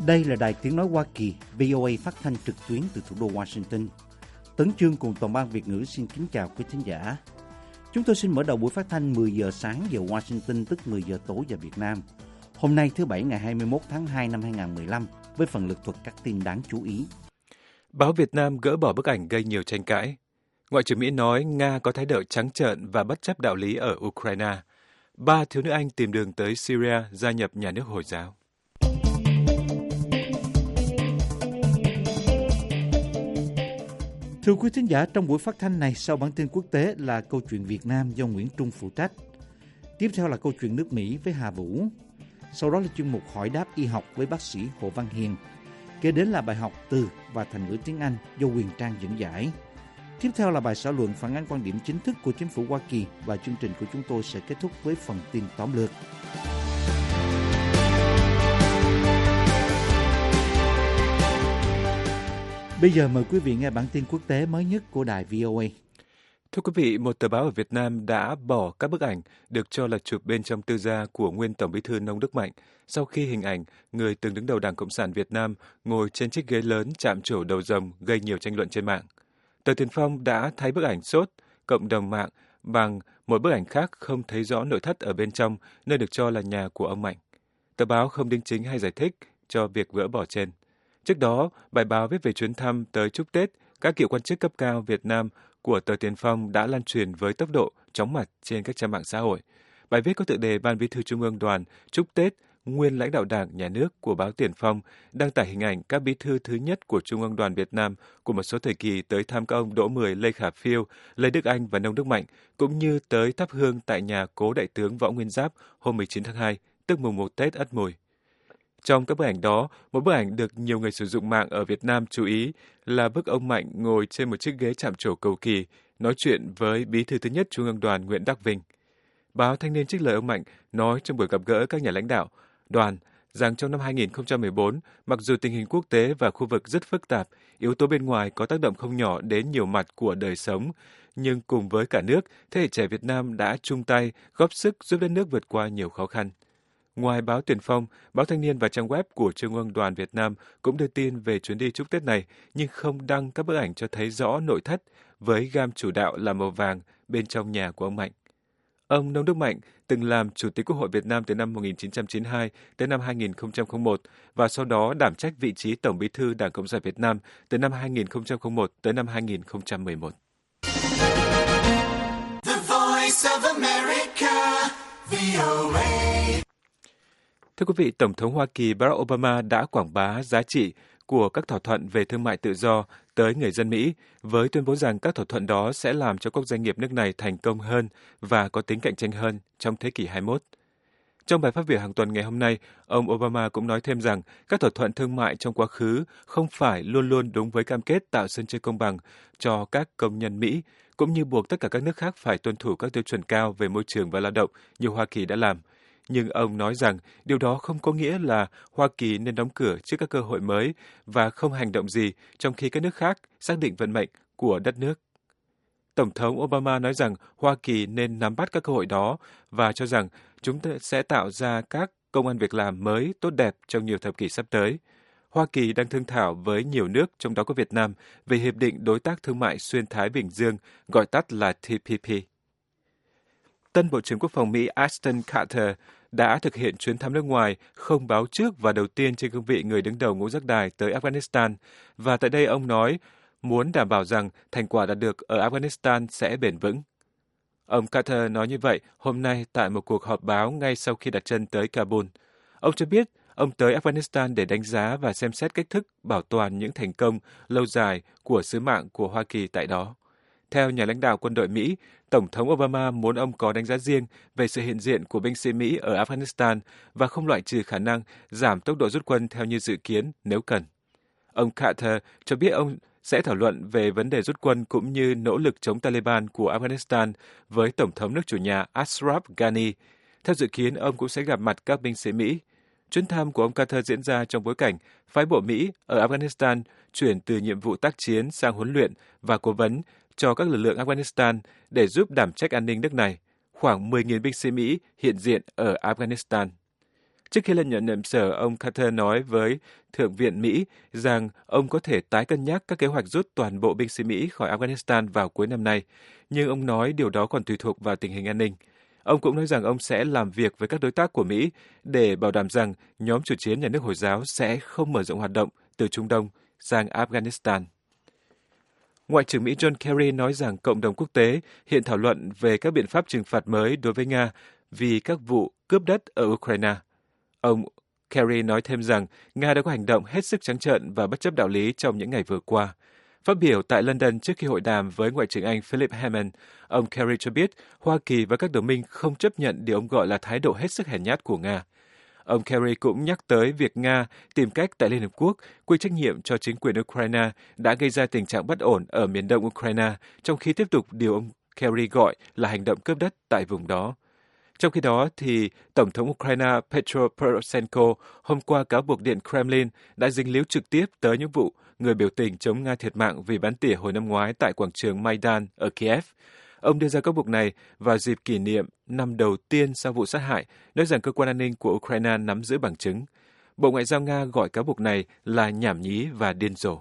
Đây là Đài Tiếng Nói Hoa Kỳ, VOA phát thanh trực tuyến từ thủ đô Washington. Tấn Chương cùng toàn ban Việt ngữ xin kính chào quý thính giả. Chúng tôi xin mở đầu buổi phát thanh 10 giờ sáng giờ Washington, tức 10 giờ tối giờ Việt Nam. Hôm nay thứ Bảy ngày 21 tháng 2 năm 2015 với phần lược thuật các tin đáng chú ý. Báo Việt Nam gỡ bỏ bức ảnh gây nhiều tranh cãi. Ngoại trưởng Mỹ nói Nga có thái độ trắng trợn và bất chấp đạo lý ở Ukraine. 3 thiếu nữ Anh tìm đường tới Syria gia nhập nhà nước Hồi giáo. Thưa quý thính giả, trong buổi phát thanh này, sau bản tin quốc tế là câu chuyện Việt Nam do Nguyễn Trung phụ trách. Tiếp theo là câu chuyện nước Mỹ với Hà Vũ. Sau đó là chuyên mục hỏi đáp y học với bác sĩ Hồ Văn Hiền. Kế đến là bài học từ và thành ngữ tiếng Anh do Quyền Trang dẫn giải. Tiếp theo là bài xã luận phản ánh quan điểm chính thức của chính phủ Hoa Kỳ và chương trình của chúng tôi sẽ kết thúc với phần tin tóm lược. Bây giờ mời quý vị nghe bản tin quốc tế mới nhất của đài VOA. Thưa quý vị, một tờ báo ở Việt Nam đã bỏ các bức ảnh được cho là chụp bên trong tư gia của nguyên Tổng Bí thư Nông Đức Mạnh sau khi hình ảnh người từng đứng đầu Đảng Cộng sản Việt Nam ngồi trên chiếc ghế lớn chạm trổ đầu rồng gây nhiều tranh luận trên mạng. Tờ Tiền Phong đã thay bức ảnh sốt cộng đồng mạng bằng một bức ảnh khác không thấy rõ nội thất ở bên trong nơi được cho là nhà của ông Mạnh. Tờ báo không đính chính hay giải thích cho việc gỡ bỏ trên. Trước đó, bài báo viết về chuyến thăm tới chúc Tết các cựu quan chức cấp cao Việt Nam của tờ Tiền Phong đã lan truyền với tốc độ chóng mặt trên các trang mạng xã hội. Bài viết có tựa đề Ban Bí thư Trung ương Đoàn chúc Tết nguyên lãnh đạo Đảng, Nhà nước của báo Tiền Phong đăng tải hình ảnh các bí thư thứ nhất của Trung ương Đoàn Việt Nam của một số thời kỳ tới thăm các ông Đỗ Mười, Lê Khả Phiêu, Lê Đức Anh và Nông Đức Mạnh, cũng như tới thắp hương tại nhà cố đại tướng Võ Nguyên Giáp hôm 19 tháng 2, tức mùng 1 Tết Ất Mùi. Trong các bức ảnh đó, một bức ảnh được nhiều người sử dụng mạng ở Việt Nam chú ý là bức ông Mạnh ngồi trên một chiếc ghế chạm trổ cầu kỳ, nói chuyện với bí thư thứ nhất Trung ương Đoàn Nguyễn Đắc Vinh. Báo Thanh niên trích lời ông Mạnh nói trong buổi gặp gỡ các nhà lãnh đạo đoàn rằng trong năm 2014, mặc dù tình hình quốc tế và khu vực rất phức tạp, yếu tố bên ngoài có tác động không nhỏ đến nhiều mặt của đời sống, nhưng cùng với cả nước, thế hệ trẻ Việt Nam đã chung tay góp sức giúp đất nước vượt qua nhiều khó khăn. Ngoài báo Tiền Phong, báo Thanh niên và trang web của Trung ương Đoàn Việt Nam cũng đưa tin về chuyến đi chúc Tết này, nhưng không đăng các bức ảnh cho thấy rõ nội thất với gam chủ đạo là màu vàng bên trong nhà của ông Mạnh. Ông Nông Đức Mạnh từng làm Chủ tịch Quốc hội Việt Nam từ năm 1992 tới năm 2001 và sau đó đảm trách vị trí Tổng Bí thư Đảng Cộng sản Việt Nam từ năm 2001 tới năm 2011. The Voice of America, VOA. Thưa quý vị, Tổng thống Hoa Kỳ Barack Obama đã quảng bá giá trị của các thỏa thuận về thương mại tự do tới người dân Mỹ, với tuyên bố rằng các thỏa thuận đó sẽ làm cho các doanh nghiệp nước này thành công hơn và có tính cạnh tranh hơn trong thế kỷ 21. Trong bài phát biểu hàng tuần ngày hôm nay, ông Obama cũng nói thêm rằng các thỏa thuận thương mại trong quá khứ không phải luôn luôn đúng với cam kết tạo sân chơi công bằng cho các công nhân Mỹ, cũng như buộc tất cả các nước khác phải tuân thủ các tiêu chuẩn cao về môi trường và lao động như Hoa Kỳ đã làm. Nhưng ông nói rằng điều đó không có nghĩa là Hoa Kỳ nên đóng cửa trước các cơ hội mới và không hành động gì trong khi các nước khác xác định vận mệnh của đất nước. Tổng thống Obama nói rằng Hoa Kỳ nên nắm bắt các cơ hội đó và cho rằng chúng sẽ tạo ra các công ăn việc làm mới tốt đẹp trong nhiều thập kỷ sắp tới. Hoa Kỳ đang thương thảo với nhiều nước, trong đó có Việt Nam, về Hiệp định Đối tác Thương mại Xuyên Thái Bình Dương, gọi tắt là TPP. Tân Bộ trưởng Quốc phòng Mỹ Ashton Carter đã thực hiện chuyến thăm nước ngoài không báo trước và đầu tiên trên cương vị người đứng đầu ngũ giác đài tới Afghanistan. Và tại đây ông nói muốn đảm bảo rằng thành quả đạt được ở Afghanistan sẽ bền vững. Ông Carter nói như vậy hôm nay tại một cuộc họp báo ngay sau khi đặt chân tới Kabul. Ông cho biết ông tới Afghanistan để đánh giá và xem xét cách thức bảo toàn những thành công lâu dài của sứ mạng của Hoa Kỳ tại đó. Theo nhà lãnh đạo quân đội Mỹ, Tổng thống Obama muốn ông có đánh giá riêng về sự hiện diện của binh sĩ Mỹ ở Afghanistan và không loại trừ khả năng giảm tốc độ rút quân theo như dự kiến nếu cần. Ông Carter cho biết ông sẽ thảo luận về vấn đề rút quân cũng như nỗ lực chống Taliban của Afghanistan với Tổng thống nước chủ nhà Ashraf Ghani. Theo dự kiến, ông cũng sẽ gặp mặt các binh sĩ Mỹ. Chuyến thăm của ông Carter diễn ra trong bối cảnh phái bộ Mỹ ở Afghanistan chuyển từ nhiệm vụ tác chiến sang huấn luyện và cố vấn cho các lực lượng Afghanistan để giúp đảm trách an ninh nước này. Khoảng 10.000 binh sĩ Mỹ hiện diện ở Afghanistan. Trước khi lên nhận nhiệm sở, ông Carter nói với Thượng viện Mỹ rằng ông có thể tái cân nhắc các kế hoạch rút toàn bộ binh sĩ Mỹ khỏi Afghanistan vào cuối năm nay, nhưng ông nói điều đó còn tùy thuộc vào tình hình an ninh. Ông cũng nói rằng ông sẽ làm việc với các đối tác của Mỹ để bảo đảm rằng nhóm chủ chiến nhà nước Hồi giáo sẽ không mở rộng hoạt động từ Trung Đông sang Afghanistan. Ngoại trưởng Mỹ John Kerry nói rằng cộng đồng quốc tế hiện thảo luận về các biện pháp trừng phạt mới đối với Nga vì các vụ cướp đất ở Ukraine. Ông Kerry nói thêm rằng Nga đã có hành động hết sức trắng trợn và bất chấp đạo lý trong những ngày vừa qua. Phát biểu tại London trước khi hội đàm với Ngoại trưởng Anh Philip Hammond, ông Kerry cho biết Hoa Kỳ và các đồng minh không chấp nhận điều ông gọi là thái độ hết sức hèn nhát của Nga. Ông Kerry cũng nhắc tới việc Nga tìm cách tại Liên Hợp Quốc quy trách nhiệm cho chính quyền Ukraine đã gây ra tình trạng bất ổn ở miền đông Ukraine, trong khi tiếp tục điều ông Kerry gọi là hành động cướp đất tại vùng đó. Trong khi đó, thì Tổng thống Ukraine Petro Poroshenko hôm qua cáo buộc Điện Kremlin đã dính líu trực tiếp tới những vụ người biểu tình chống Nga thiệt mạng vì bắn tỉa hồi năm ngoái tại quảng trường Maidan ở Kiev. Ông đưa ra cáo buộc này vào dịp kỷ niệm năm đầu tiên sau vụ sát hại, nói rằng cơ quan an ninh của Ukraine nắm giữ bằng chứng. Bộ Ngoại giao Nga gọi cáo buộc này là nhảm nhí và điên rồ.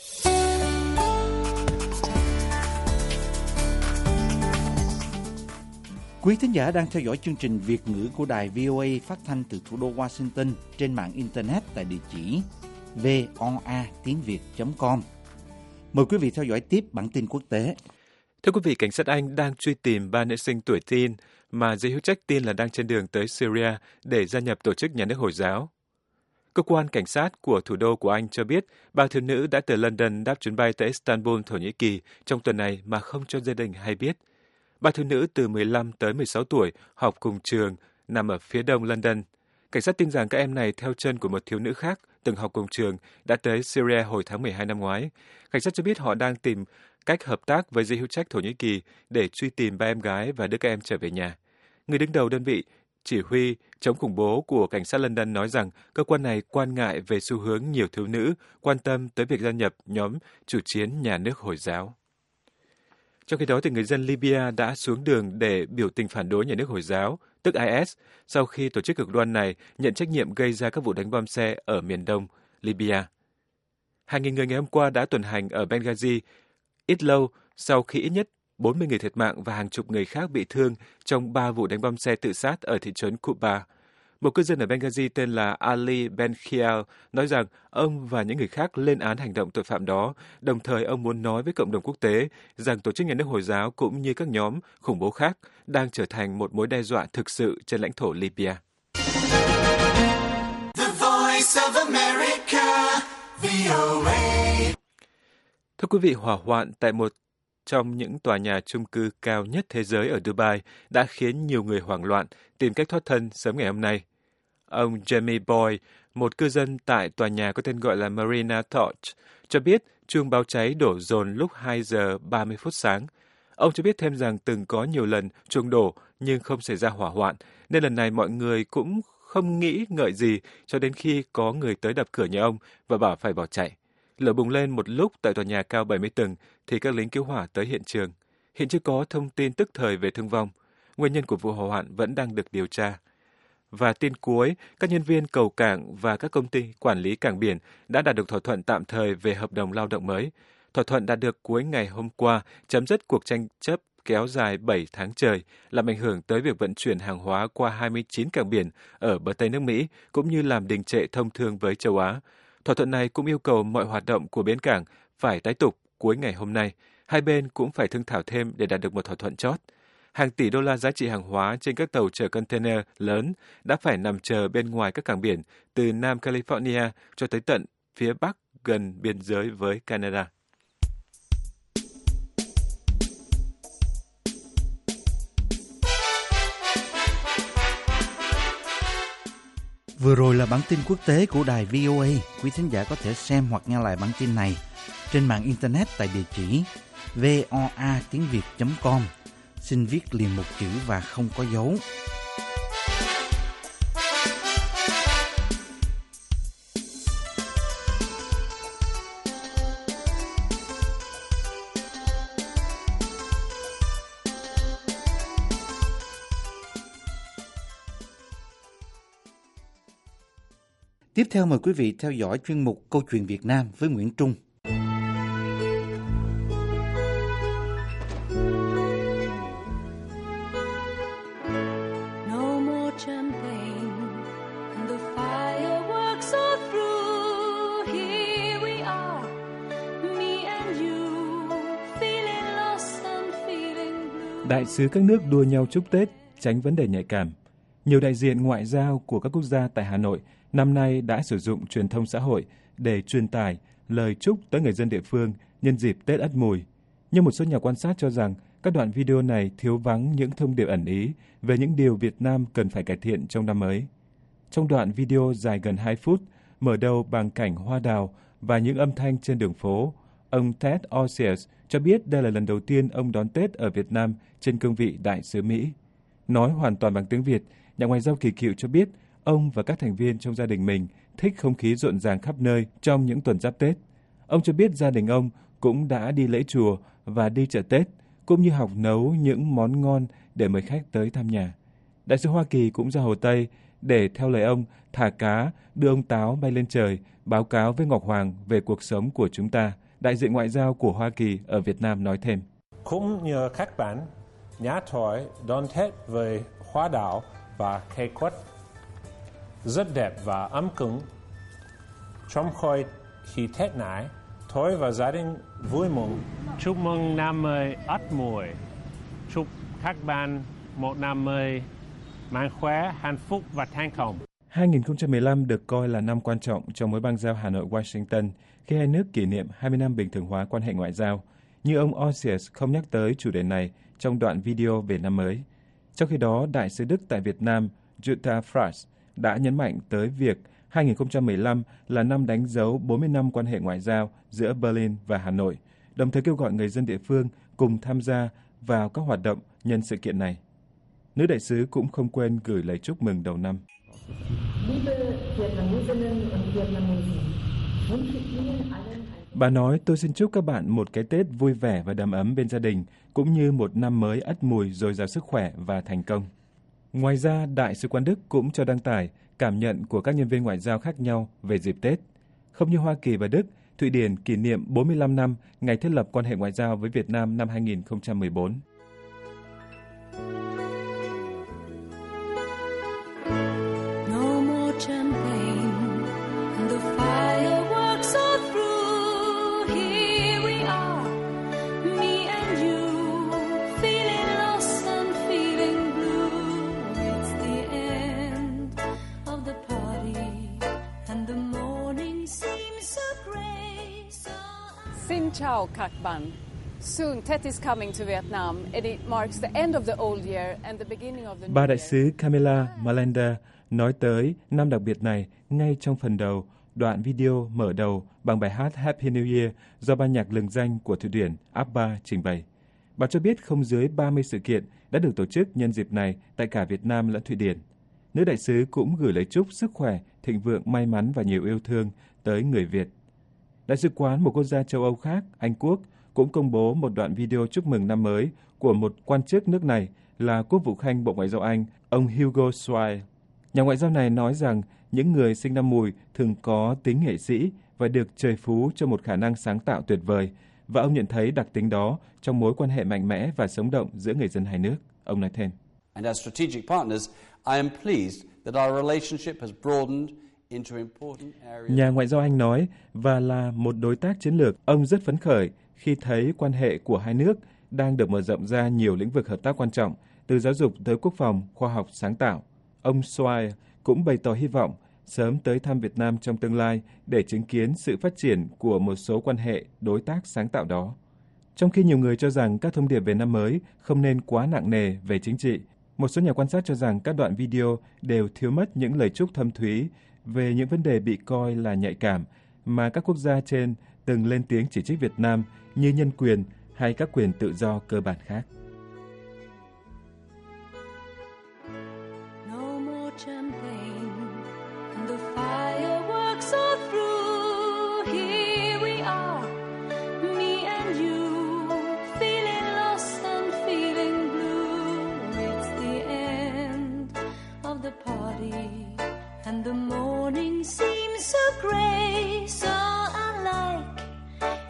Quý thính giả đang theo dõi chương trình Việt ngữ của đài VOA phát thanh từ thủ đô Washington trên mạng Internet tại địa chỉ voa.tiếng.việt.com. Mời quý vị theo dõi tiếp bản tin quốc tế. Thưa quý vị, cảnh sát Anh đang truy tìm 3 nữ sinh tuổi teen mà giới hữu trách tin là đang trên đường tới Syria để gia nhập tổ chức nhà nước Hồi giáo. Cơ quan cảnh sát của thủ đô của Anh cho biết 3 thiếu nữ đã từ London đáp chuyến bay tới Istanbul, Thổ Nhĩ Kỳ trong tuần này mà không cho gia đình hay biết. 3 thiếu nữ từ 15 tới 16 tuổi học cùng trường nằm ở phía đông London. Cảnh sát tin rằng các em này theo chân của một thiếu nữ khác từng học cùng trường đã tới Syria hồi tháng 12 năm ngoái. Cảnh sát cho biết họ đang tìm cách hợp tác với giới hữu trách Thổ Nhĩ Kỳ để truy tìm 3 em gái và đưa các em trở về nhà. Người đứng đầu đơn vị chỉ huy chống khủng bố của cảnh sát London nói rằng cơ quan này quan ngại về xu hướng nhiều thiếu nữ quan tâm tới việc gia nhập nhóm chủ chiến nhà nước Hồi giáo. Trong khi đó, thì người dân Libya đã xuống đường để biểu tình phản đối nhà nước Hồi giáo, tức IS, sau khi tổ chức cực đoan này nhận trách nhiệm gây ra các vụ đánh bom xe ở miền đông Libya. Hàng nghìn người ngày hôm qua đã tuần hành ở Benghazi, ít lâu sau khi ít nhất 40 người thiệt mạng và hàng chục người khác bị thương trong 3 vụ đánh bom xe tự sát ở thị trấn Kuba. Một cư dân ở Benghazi tên là Ali Benkhial nói rằng ông và những người khác lên án hành động tội phạm đó, đồng thời ông muốn nói với cộng đồng quốc tế rằng tổ chức nhà nước Hồi giáo cũng như các nhóm khủng bố khác đang trở thành một mối đe dọa thực sự trên lãnh thổ Libya. The Voice of America, VOA. Thưa quý vị, hỏa hoạn tại một trong những tòa nhà chung cư cao nhất thế giới ở Dubai đã khiến nhiều người hoảng loạn tìm cách thoát thân sớm ngày hôm nay. Ông Jamie Boy, một cư dân tại tòa nhà có tên gọi là Marina Torch, cho biết chuông báo cháy đổ dồn lúc 2 giờ 30 phút sáng. Ông cho biết thêm rằng từng có nhiều lần chuông đổ nhưng không xảy ra hỏa hoạn, nên lần này mọi người cũng không nghĩ ngợi gì cho đến khi có người tới đập cửa nhà ông và bảo phải bỏ chạy. Lửa bùng lên một lúc tại tòa nhà cao 70 tầng thì các lính cứu hỏa tới hiện trường. Hiện chưa có thông tin tức thời về thương vong. Nguyên nhân của vụ hỏa hoạn vẫn đang được điều tra. Và tin cuối, các nhân viên cầu cảng và các công ty quản lý cảng biển đã đạt được thỏa thuận tạm thời về hợp đồng lao động mới. Thỏa thuận đạt được cuối ngày hôm qua chấm dứt cuộc tranh chấp kéo dài 7 tháng trời, làm ảnh hưởng tới việc vận chuyển hàng hóa qua 29 cảng biển ở bờ Tây nước Mỹ, cũng như làm đình trệ thông thương với châu Á. Thỏa thuận này cũng yêu cầu mọi hoạt động của bến cảng phải tái tục cuối ngày hôm nay. Hai bên cũng phải thương thảo thêm để đạt được một thỏa thuận chót. Hàng tỷ đô la giá trị hàng hóa trên các tàu chở container lớn đã phải nằm chờ bên ngoài các cảng biển từ Nam California cho tới tận phía Bắc gần biên giới với Canada. Vừa rồi là bản tin quốc tế của đài VOA. Quý thính giả có thể xem hoặc nghe lại bản tin này trên mạng Internet tại địa chỉ voa.tiếng.việt.com. Xin viết liền một chữ và không có dấu. Tiếp theo mời quý vị theo dõi chuyên mục Câu chuyện Việt Nam với Nguyễn Trung. Đại sứ các nước đua nhau chúc Tết, tránh vấn đề nhạy cảm. Nhiều đại diện ngoại giao của các quốc gia tại Hà Nội năm nay đã sử dụng truyền thông xã hội để truyền tải lời chúc tới người dân địa phương nhân dịp Tết Ất Mùi. Nhưng một số nhà quan sát cho rằng các đoạn video này thiếu vắng những thông điệp ẩn ý về những điều Việt Nam cần phải cải thiện trong năm mới. Trong đoạn video dài gần 2 phút, mở đầu bằng cảnh hoa đào và những âm thanh trên đường phố, ông Ted Osius cho biết đây là lần đầu tiên ông đón Tết ở Việt Nam trên cương vị đại sứ Mỹ. Nói hoàn toàn bằng tiếng Việt, nhà ngoại giao kỳ cựu cho biết ông và các thành viên trong gia đình mình thích không khí rộn ràng khắp nơi trong những tuần giáp Tết. Ông cho biết gia đình ông cũng đã đi lễ chùa và đi chợ Tết, cũng như học nấu những món ngon để mời khách tới thăm nhà. Đại sứ Hoa Kỳ cũng ra Hồ Tây để, theo lời ông, thả cá, đưa ông táo bay lên trời, báo cáo với Ngọc Hoàng về cuộc sống của chúng ta. Đại diện ngoại giao của Hoa Kỳ ở Việt Nam nói thêm. Cũng như các bạn, nhà tôi đón Tết với hoa đào và cây quất rất đẹp và ấm cúng. Trong khi Tết này, tôi và gia đình vui mừng. Chúc mừng năm mới Ất Mùi. Chúc các bạn một năm mới mạnh khỏe, hạnh phúc và thành công. 2015 được coi là năm quan trọng trong mối bang giao Hà Nội-Washington khi hai nước kỷ niệm 20 năm bình thường hóa quan hệ ngoại giao. Nhưng ông Osius không nhắc tới chủ đề này trong đoạn video về năm mới. Trong khi đó, Đại sứ Đức tại Việt Nam Jutta Frans đã nhấn mạnh tới việc 2015 là năm đánh dấu 40 năm quan hệ ngoại giao giữa Berlin và Hà Nội, đồng thời kêu gọi người dân địa phương cùng tham gia vào các hoạt động nhân sự kiện này. Nữ đại sứ cũng không quên gửi lời chúc mừng đầu năm. Bà nói, tôi xin chúc các bạn một cái Tết vui vẻ và đầm ấm bên gia đình, cũng như một năm mới Ất Mùi dồi dào sức khỏe và thành công. Ngoài ra, Đại sứ quán Đức cũng cho đăng tải cảm nhận của các nhân viên ngoại giao khác nhau về dịp Tết. Không như Hoa Kỳ và Đức, Thụy Điển kỷ niệm 45 năm ngày thiết lập quan hệ ngoại giao với Việt Nam năm 2014. Xin chào các bạn. Soon Tết is coming to Vietnam and it marks the end of the old year and the beginning of the new Bà year. đại sứ Camilla Malenda nói tới năm đặc biệt này ngay trong phần đầu, đoạn video mở đầu bằng bài hát Happy New Year do ban nhạc lừng danh của Thụy Điển ABBA trình bày. Bà cho biết không dưới 30 sự kiện đã được tổ chức nhân dịp này tại cả Việt Nam lẫn Thụy Điển. Nữ đại sứ cũng gửi lời chúc sức khỏe, thịnh vượng, may mắn và nhiều yêu thương tới người Việt. Đại sứ quán một quốc gia châu Âu khác, Anh Quốc, cũng công bố một đoạn video chúc mừng năm mới của một quan chức nước này là Quốc vụ Khanh Bộ Ngoại giao Anh, ông Hugo Swire. Nhà ngoại giao này nói rằng những người sinh năm Mùi thường có tính nghệ sĩ và được trời phú cho một khả năng sáng tạo tuyệt vời, và ông nhận thấy đặc tính đó trong mối quan hệ mạnh mẽ và sống động giữa người dân hai nước. Ông nói thêm. And as strategic partners, I am pleased that our relationship has broadened. Nhà ngoại giao Anh nói, và là một đối tác chiến lược, ông rất phấn khởi khi thấy quan hệ của hai nước đang được mở rộng ra nhiều lĩnh vực hợp tác quan trọng, từ giáo dục tới quốc phòng, khoa học, sáng tạo. Ông Swire cũng bày tỏ hy vọng sớm tới thăm Việt Nam trong tương lai để chứng kiến sự phát triển của một số quan hệ đối tác sáng tạo đó. Trong khi nhiều người cho rằng các thông điệp về năm mới không nên quá nặng nề về chính trị, một số nhà quan sát cho rằng các đoạn video đều thiếu mất những lời chúc thâm thúy về những vấn đề bị coi là nhạy cảm mà các quốc gia trên từng lên tiếng chỉ trích Việt Nam như nhân quyền hay các quyền tự do cơ bản khác. The morning seems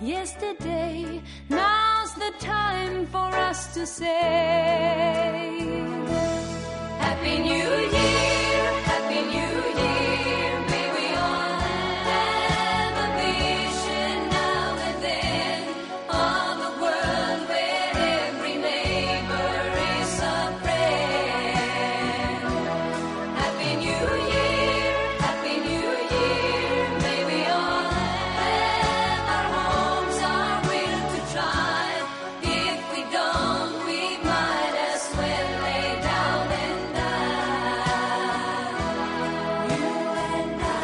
yesterday. Now's the time for us to say Happy New Year, Happy New Year. May we all have a vision now and then of a world where every neighbor is a friend. Happy New Year, Happy New Year. May we all have our homes, our will to try. If we don't, we might as well lay down and die. You and I.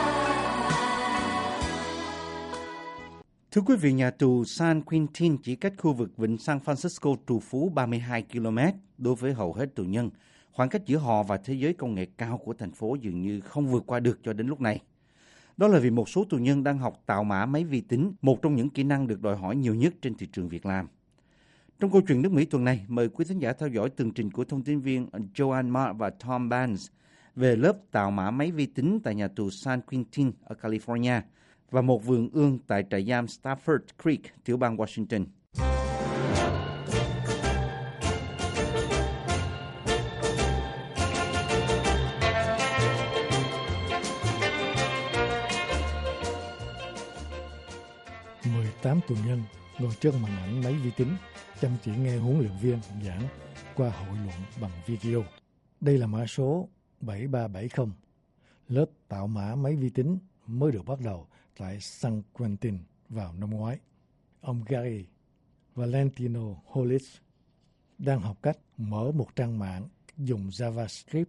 Thưa quý vị, nhà tù San Quentin chỉ cách khu vực vịnh San Francisco trù phú 32 km. Đối với hầu hết tù nhân, khoảng cách giữa họ và thế giới công nghệ cao của thành phố dường như không vượt qua được cho đến lúc này. Đó là vì một số tù nhân đang học tạo mã máy vi tính, một trong những kỹ năng được đòi hỏi nhiều nhất trên thị trường việc làm. Trong câu chuyện nước Mỹ tuần này, mời quý thính giả theo dõi tường trình của thông tin viên Joanne Marr và Tom Barnes về lớp tạo mã máy vi tính tại nhà tù San Quentin ở California và một vườn ươm tại trại giam Stafford Creek, tiểu bang Washington. Tám tù nhân ngồi trước màn ảnh máy vi tính, chăm chỉ nghe huấn luyện viên giảng qua hội luận bằng video. Đây là mã số 7370, lớp tạo mã máy vi tính mới được bắt đầu tại San Quentin vào năm ngoái. Ông Gary Valentino Hollis đang học cách mở một trang mạng dùng JavaScript,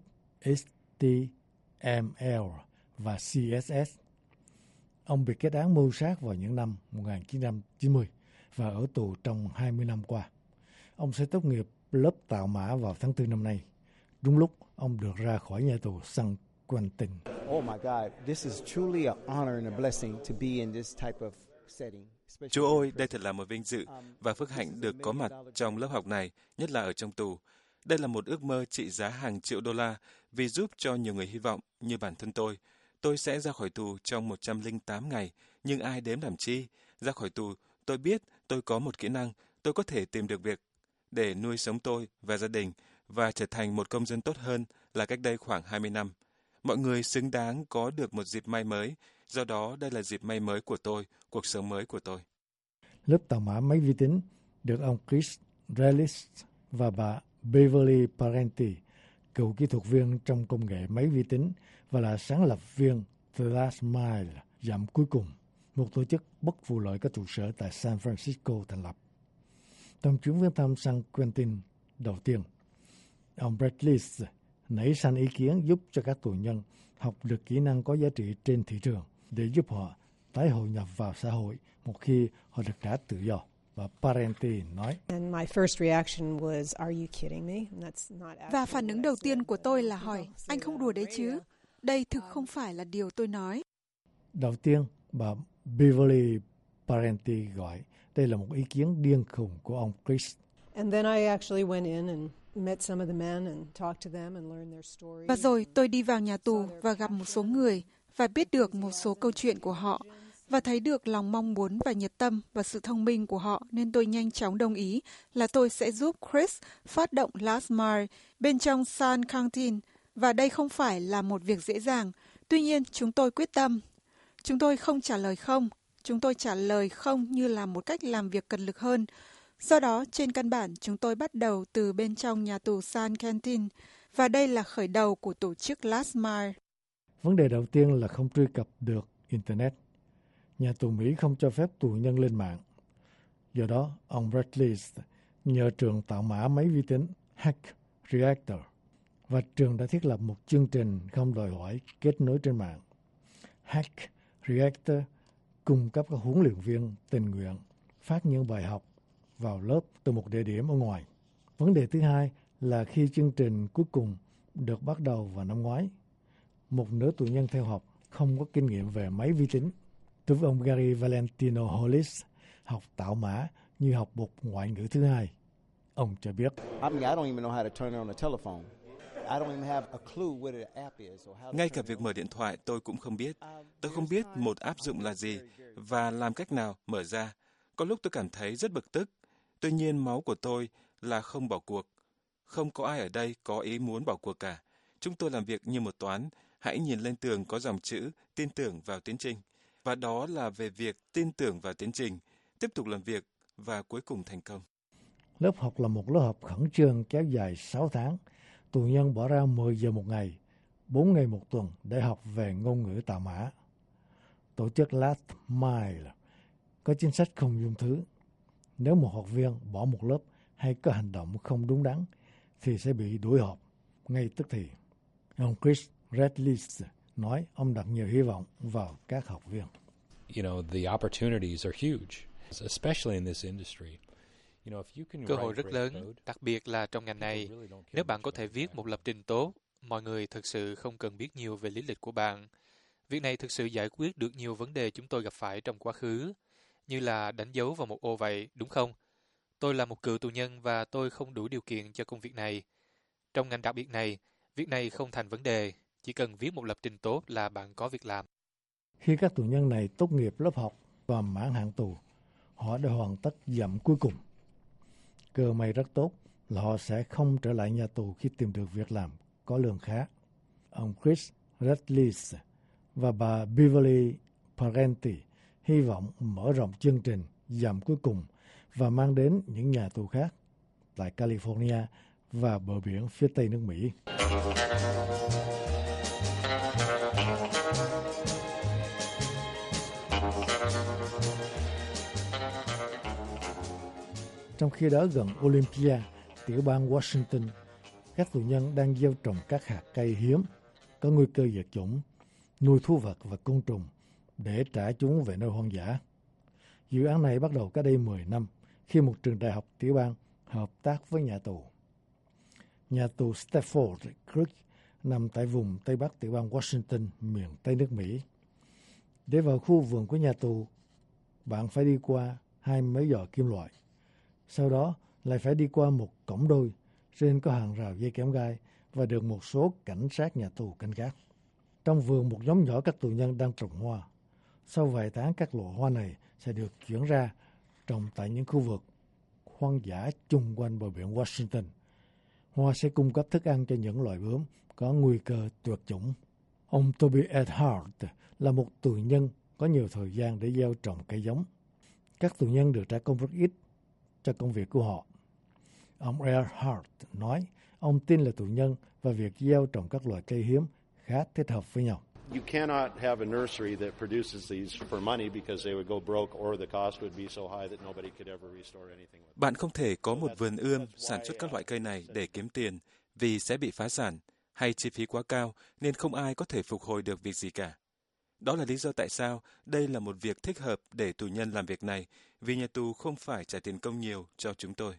HTML và CSS. Ông bị kết án mưu sát vào những năm 1990 và ở tù trong 20 năm qua. Ông sẽ tốt nghiệp lớp tạo mã vào tháng 4 năm nay, đúng lúc ông được ra khỏi nhà tù San Quentin. Oh my God, this is truly an honor and a blessing to be in this type of setting. Chúa ơi, đây thật là một vinh dự và phước hạnh được có mặt trong lớp học này, nhất là ở trong tù. Đây là một ước mơ trị giá hàng triệu đô la vì giúp cho nhiều người hy vọng như bản thân tôi. Tôi sẽ ra khỏi tù trong 108 ngày, nhưng ai đếm làm chi? Ra khỏi tù, tôi biết tôi có một kỹ năng, tôi có thể tìm được việc để nuôi sống tôi và gia đình và trở thành một công dân tốt hơn là cách đây khoảng 20 năm. Mọi người xứng đáng có được một dịp may mới, do đó đây là dịp may mới của tôi, cuộc sống mới của tôi. Lớp tạo mã máy vi tính được ông Chris Relis và bà Beverly Parenti, cựu kỹ thuật viên trong công nghệ máy vi tính và là sáng lập viên The Last Mile, dặm cuối cùng, một tổ chức bất vụ lợi có trụ sở tại San Francisco thành lập. Trong chuyến viếng thăm San Quentin đầu tiên, ông Brett Lees nảy sinh ý kiến giúp cho các tù nhân học được kỹ năng có giá trị trên thị trường để giúp họ tái hội nhập vào xã hội một khi họ được trả tự do. Và Parenti nói, và phản ứng đầu tiên của tôi là hỏi, anh không đùa đấy chứ? Đây thực không phải là điều tôi nói. Đầu tiên, bà Beverly Parenti gọi đây là một ý kiến điên khùng của ông Chris. Và rồi tôi đi vào nhà tù và gặp một số người và biết được một số câu chuyện của họ và thấy được lòng mong muốn và nhiệt tâm và sự thông minh của họ, nên tôi nhanh chóng đồng ý là tôi sẽ giúp Chris phát động Last Mile bên trong San Quentin. Và đây không phải là một việc dễ dàng. Tuy nhiên, chúng tôi quyết tâm. Chúng tôi không trả lời không. Chúng tôi trả lời không như là một cách làm việc cật lực hơn. Do đó, trên căn bản, chúng tôi bắt đầu từ bên trong nhà tù San Quentin. Và đây là khởi đầu của tổ chức Last Mile. Vấn đề đầu tiên là không truy cập được Internet. Nhà tù Mỹ không cho phép tù nhân lên mạng. Do đó, ông Brett Lees nhờ trường tạo mã máy vi tính Hack Reactor và trường đã thiết lập một chương trình không đòi hỏi kết nối trên mạng. Hack Reactor cung cấp các huấn luyện viên tình nguyện phát những bài học vào lớp từ một địa điểm ở ngoài. Vấn đề thứ hai là khi chương trình cuối cùng được bắt đầu vào năm ngoái, một nửa tù nhân theo học không có kinh nghiệm về máy vi tính. Đối với ông Gary Valentino Hollis, học tạo mã như học một ngoại ngữ thứ hai. Ông cho biết, ngay cả việc mở điện thoại tôi cũng không biết. Tôi không biết một áp dụng là gì và làm cách nào mở ra. Có lúc tôi cảm thấy rất bực tức. Tuy nhiên máu của tôi là không bỏ cuộc. Không có ai ở đây có ý muốn bỏ cuộc cả. Chúng tôi làm việc như một toán. Hãy nhìn lên tường có dòng chữ tin tưởng vào tiến trình. Và đó là về việc tin tưởng vào tiến trình, tiếp tục làm việc và cuối cùng thành công. Lớp học là một lớp học khẩn trương kéo dài 6 tháng. Tù nhân bỏ ra 10 giờ một ngày, 4 ngày một tuần để học về ngôn ngữ Tàu Mã. Tổ chức Last Mile có chính sách không dung thứ. Nếu một học viên bỏ một lớp hay có hành động không đúng đắn thì sẽ bị đuổi học ngay tức thì. Ông Chris Redlees nói ông đặt nhiều hy vọng vào các học viên. The opportunities are huge, especially in this industry. Cơ hội rất lớn, đặc biệt là trong ngành này. Nếu bạn có thể viết một lập trình tốt, mọi người thực sự không cần biết nhiều về lý lịch của bạn. Việc này thực sự giải quyết được nhiều vấn đề chúng tôi gặp phải trong quá khứ, như là đánh dấu vào một ô vậy, đúng không? Tôi là một cựu tù nhân và tôi không đủ điều kiện cho công việc này. Trong ngành đặc biệt này, việc này không thành vấn đề, chỉ cần viết một lập trình tốt là bạn có việc làm. Khi các tù nhân này tốt nghiệp lớp học và mãn hạn tù, họ đã hoàn tất dặm cuối cùng. Cơ may rất tốt là họ sẽ không trở lại nhà tù khi tìm được việc làm có lương khá. Ông Chris Redlees và bà Beverly Parenti hy vọng mở rộng chương trình dặm cuối cùng và mang đến những nhà tù khác tại California và bờ biển phía tây nước Mỹ. Trong khi đó gần Olympia, tiểu bang Washington, các tù nhân đang gieo trồng các hạt cây hiếm có nguy cơ diệt chủng, nuôi thú vật và côn trùng để trả chúng về nơi hoang dã. Dự án này bắt đầu cách đây 10 năm khi một trường đại học tiểu bang hợp tác với nhà tù. Nhà tù Stafford Creek nằm tại vùng Tây Bắc tiểu bang Washington, miền Tây nước Mỹ. Để vào khu vườn của nhà tù, bạn phải đi qua 20 giò kim loại. Sau đó lại phải đi qua một cổng đôi, trên có hàng rào dây kẽm gai và được một số cảnh sát nhà tù canh gác. Trong vườn một nhóm nhỏ các tù nhân đang trồng hoa. Sau vài tháng các lọ hoa này sẽ được chuyển ra trồng tại những khu vực hoang dã chung quanh bờ biển Washington. Hoa sẽ cung cấp thức ăn cho những loài bướm có nguy cơ tuyệt chủng. Ông Toby Edhart là một tù nhân có nhiều thời gian để gieo trồng cây giống. Các tù nhân được trả công rất ít cho công việc của họ. Ông Edhart nói ông tin là tù nhân và việc gieo trồng các loài cây hiếm khá thích hợp với nhau. You cannot have a nursery that produces these for money because they would go broke or the cost would be so high that nobody could ever restore anything. Bạn không thể có một vườn ươm sản xuất các loại cây này để kiếm tiền vì sẽ bị phá sản hay chi phí quá cao nên không ai có thể phục hồi được việc gì cả. Đó là lý do tại sao đây là một việc thích hợp để tù nhân làm việc này vì nhà tù không phải trả tiền công nhiều cho chúng tôi.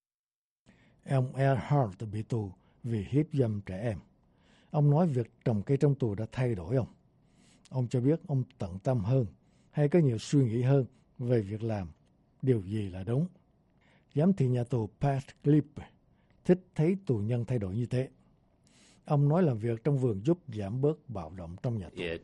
Ông Earhart bị tù vì hiếp dâm trẻ em. Ông nói việc trồng cây trong tù đã thay đổi ông. Ông cho biết ông tận tâm hơn hay có nhiều suy nghĩ hơn về việc làm điều gì là đúng. Giám thị nhà tù Pat Clip thích thấy tù nhân thay đổi như thế. Ông nói làm việc trong vườn giúp giảm bớt bạo động trong nhà tù.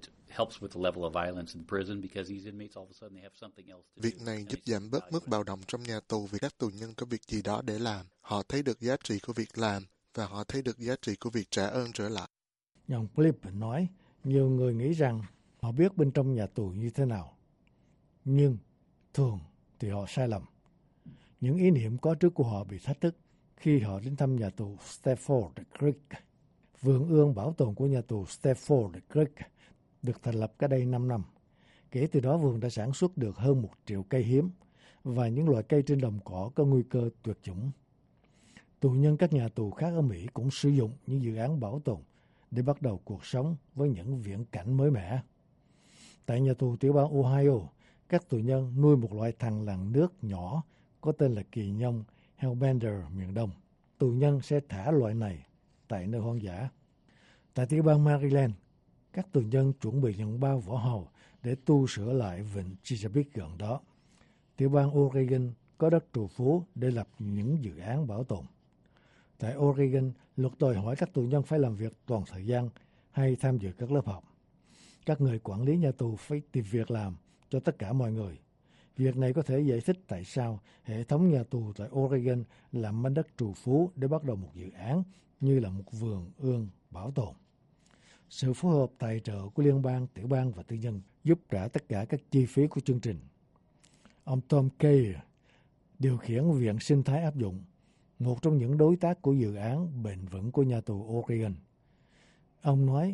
Việc này giúp giảm bớt mức bạo động trong nhà tù vì các tù nhân có việc gì đó để làm. Họ thấy được giá trị của việc làm và họ thấy được giá trị của việc trả ơn trở lại. Ông Clip nói nhiều người nghĩ rằng họ biết bên trong nhà tù như thế nào. Nhưng thường thì họ sai lầm. Những ý niệm có trước của họ bị thách thức khi họ đến thăm nhà tù Stafford Creek. Vườn ươm bảo tồn của nhà tù Stafford Creek được thành lập cách đây 5 năm. Kể từ đó vườn đã sản xuất được hơn 1 triệu cây hiếm và những loại cây trên đồng cỏ có nguy cơ tuyệt chủng. Tù nhân các nhà tù khác ở Mỹ cũng sử dụng những dự án bảo tồn để bắt đầu cuộc sống với những viễn cảnh mới mẻ. Tại nhà tù tiểu bang Ohio, các tù nhân nuôi một loại thằn lằn nước nhỏ có tên là kỳ nhông Hellbender miền Đông. Tù nhân sẽ thả loại này tại nơi hoang dã. Tại tiểu bang Maryland, các tù nhân chuẩn bị nhận bao vỏ hầu để tu sửa lại vịnh Chesapeake gần đó. Tiểu bang Oregon có đất trù phú để lập những dự án bảo tồn. Tại Oregon, luật đòi hỏi các tù nhân phải làm việc toàn thời gian hay tham dự các lớp học. Các người quản lý nhà tù phải tìm việc làm cho tất cả mọi người. Việc này có thể giải thích tại sao hệ thống nhà tù tại Oregon làm mảnh đất trù phú để bắt đầu một dự án như là một vườn ươm bảo tồn. Sự phối hợp tài trợ của liên bang, tiểu bang và tư nhân giúp trả tất cả các chi phí của chương trình. Ông Tom Kaye, điều khiển Viện Sinh thái áp dụng, một trong những đối tác của dự án bền vững của nhà tù Oregon. Ông nói,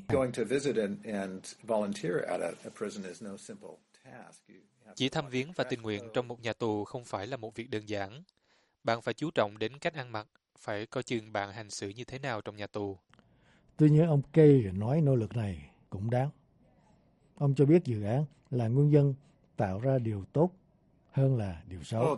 chỉ thăm viếng và tình nguyện trong một nhà tù không phải là một việc đơn giản. Bạn phải chú trọng đến cách ăn mặc, phải coi chừng bạn hành xử như thế nào trong nhà tù. Tuy nhiên, ông Kaye nói nỗ lực này cũng đáng. Ông cho biết dự án là nguyên nhân tạo ra điều tốt hơn là điều xấu.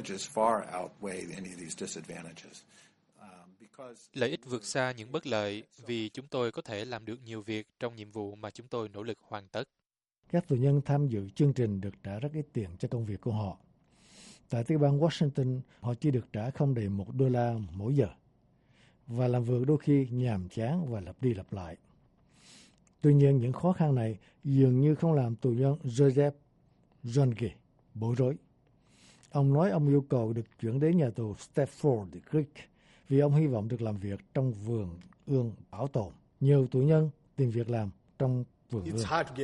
Lợi ích vượt xa những bất lợi vì chúng tôi có thể làm được nhiều việc trong nhiệm vụ mà chúng tôi nỗ lực hoàn tất. Các tù nhân tham dự chương trình được trả rất ít tiền cho công việc của họ. Tại tiểu bang Washington, họ chỉ được trả không đầy $1 mỗi giờ. Và làm việc đôi khi nhàm chán và lặp đi lặp lại. Tuy nhiên, những khó khăn này dường như không làm tù nhân Joseph Zonke bối rối. Ông nói ông yêu cầu được chuyển đến nhà tù Stafford Creek vì ông hy vọng được làm việc trong vườn ươm bảo tồn. Nhiều tù nhân tìm việc làm trong vườn ươm.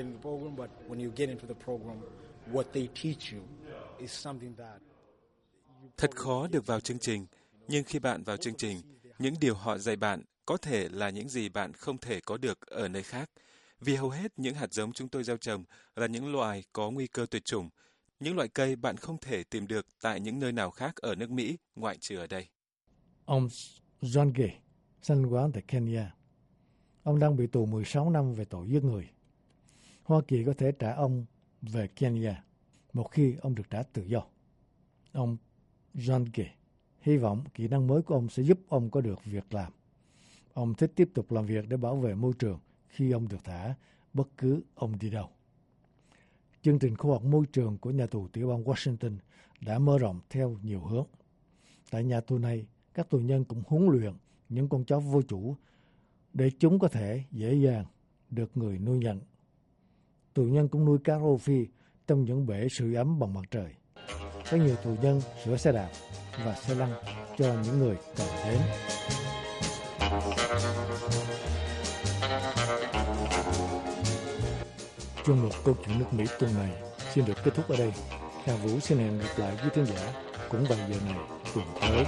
Thật khó được vào chương trình, nhưng khi bạn vào chương trình, những điều họ dạy bạn có thể là những gì bạn không thể có được ở nơi khác. Vì hầu hết những hạt giống chúng tôi gieo trồng là những loài có nguy cơ tuyệt chủng, những loại cây bạn không thể tìm được tại những nơi nào khác ở nước Mỹ, ngoại trừ ở đây. Ông Zonke, sanh quán tại Kenya. Ông đang bị tù 16 năm về tội giết người. Hoa Kỳ có thể trả ông về Kenya một khi ông được trả tự do. Ông Zonke hy vọng kỹ năng mới của ông sẽ giúp ông có được việc làm. Ông thích tiếp tục làm việc để bảo vệ môi trường khi ông được thả, bất cứ ông đi đâu. Chương trình khoa học môi trường của nhà tù tiểu bang Washington đã mở rộng theo nhiều hướng. Tại nhà tù này, các tù nhân cũng huấn luyện những con chó vô chủ để chúng có thể dễ dàng được người nuôi nhận. Tù nhân cũng nuôi cá rô phi trong những bể sưởi ấm bằng mặt trời. Có nhiều tù nhân sửa xe đạp và xe lăn cho những người cần đến. Chuyên mục Câu chuyện nước Mỹ tuần này xin được kết thúc ở đây. Hà Vũ xin hẹn gặp lại quý khán giả cũng vào giờ này tuần tới.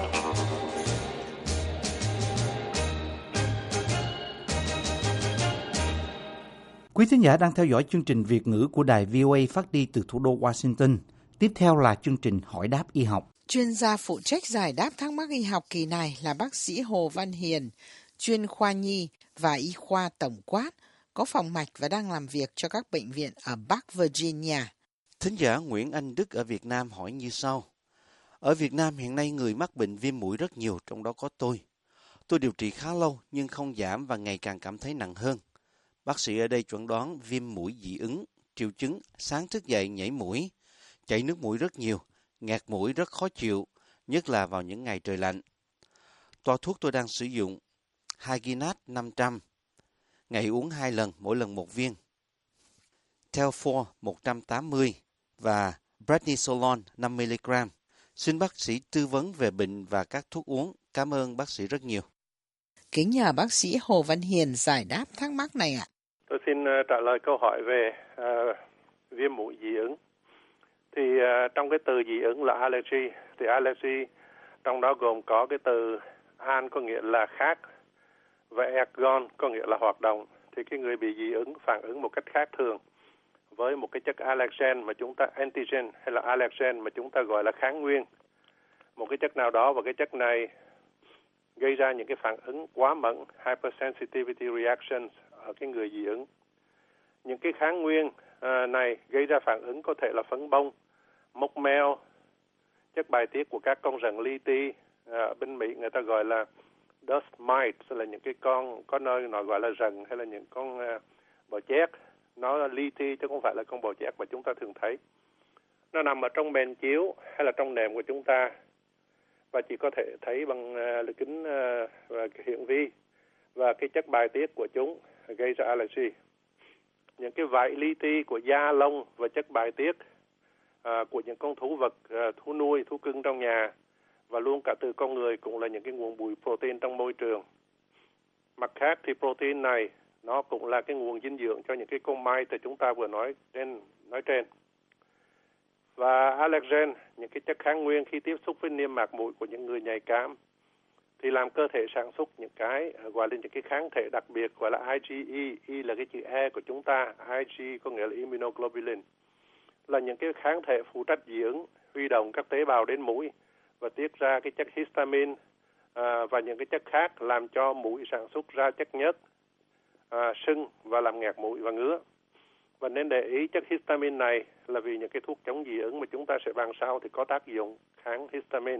Quý thính giả đang theo dõi chương trình Việt ngữ của đài VOA phát đi từ thủ đô Washington. Tiếp theo là chương trình Hỏi đáp y học. Chuyên gia phụ trách giải đáp thắc mắc y học kỳ này là bác sĩ Hồ Văn Hiền, chuyên khoa nhi và y khoa tổng quát, có phòng mạch và đang làm việc cho các bệnh viện ở Bắc Virginia. Thính giả Nguyễn Anh Đức ở Việt Nam hỏi như sau. Ở Việt Nam hiện nay người mắc bệnh viêm mũi rất nhiều, trong đó có tôi. Tôi điều trị khá lâu nhưng không giảm và ngày càng cảm thấy nặng hơn. Bác sĩ ở đây chuẩn đoán viêm mũi dị ứng, triệu chứng sáng thức dậy nhảy mũi, chảy nước mũi rất nhiều, nghẹt mũi rất khó chịu, nhất là vào những ngày trời lạnh. Toa thuốc tôi đang sử dụng Hyginat 500, ngày uống 2 lần, mỗi lần 1 viên. Telfor 180 và Prednisolone 5mg. Xin bác sĩ tư vấn về bệnh và các thuốc uống. Cảm ơn bác sĩ rất nhiều. Kính nhờ bác sĩ Hồ Văn Hiền giải đáp thắc mắc này ạ. Tôi xin trả lời câu hỏi về viêm mũi dị ứng. Thì trong cái từ dị ứng là allergy, thì allergy trong đó gồm có cái từ an có nghĩa là khác và ergon có nghĩa là hoạt động. Thì cái người bị dị ứng phản ứng một cách khác thường với một cái chất allergen mà chúng ta antigen hay là allergen mà chúng ta gọi là kháng nguyên. Một cái chất nào đó và cái chất này gây ra những cái phản ứng quá mẫn, hypersensitivity reactions ở cái người dị ứng. Những cái kháng nguyên này gây ra phản ứng có thể là phấn bông, mốc meo, chất bài tiết của các con rận li ti. Ở bên Mỹ người ta gọi là dust mites, là những cái con có nơi nó gọi là rận hay là những con bò chét. Nó là li ti chứ không phải là con bò chét mà chúng ta thường thấy. Nó nằm ở trong mền chiếu hay là trong nệm của chúng ta và chỉ có thể thấy bằng lưỡi kính và hiển vi, và cái chất bài tiết của chúng gây ra allergy. Những cái vảy li ti của da lông và chất bài tiết của những con thú vật, thú nuôi, thú cưng trong nhà, và luôn cả từ con người cũng là những cái nguồn bụi protein trong môi trường. Mặt khác thì protein này nó cũng là cái nguồn dinh dưỡng cho những cái con mai mà chúng ta vừa nói trên. Và allergen, những cái chất kháng nguyên khi tiếp xúc với niêm mạc mũi của những người nhạy cảm thì làm cơ thể sản xuất những cái gọi là những cái kháng thể đặc biệt gọi là IgE. E là cái chữ E của chúng ta, Ig có nghĩa là immunoglobulin, là những cái kháng thể phụ trách dị ứng, huy động các tế bào đến mũi và tiết ra cái chất histamine và những cái chất khác làm cho mũi sản xuất ra chất nhớt, sưng và làm nghẹt mũi và ngứa. Và nên để ý chất histamine này là vì những cái thuốc chống dị ứng mà chúng ta sẽ bàn sau thì có tác dụng kháng histamine.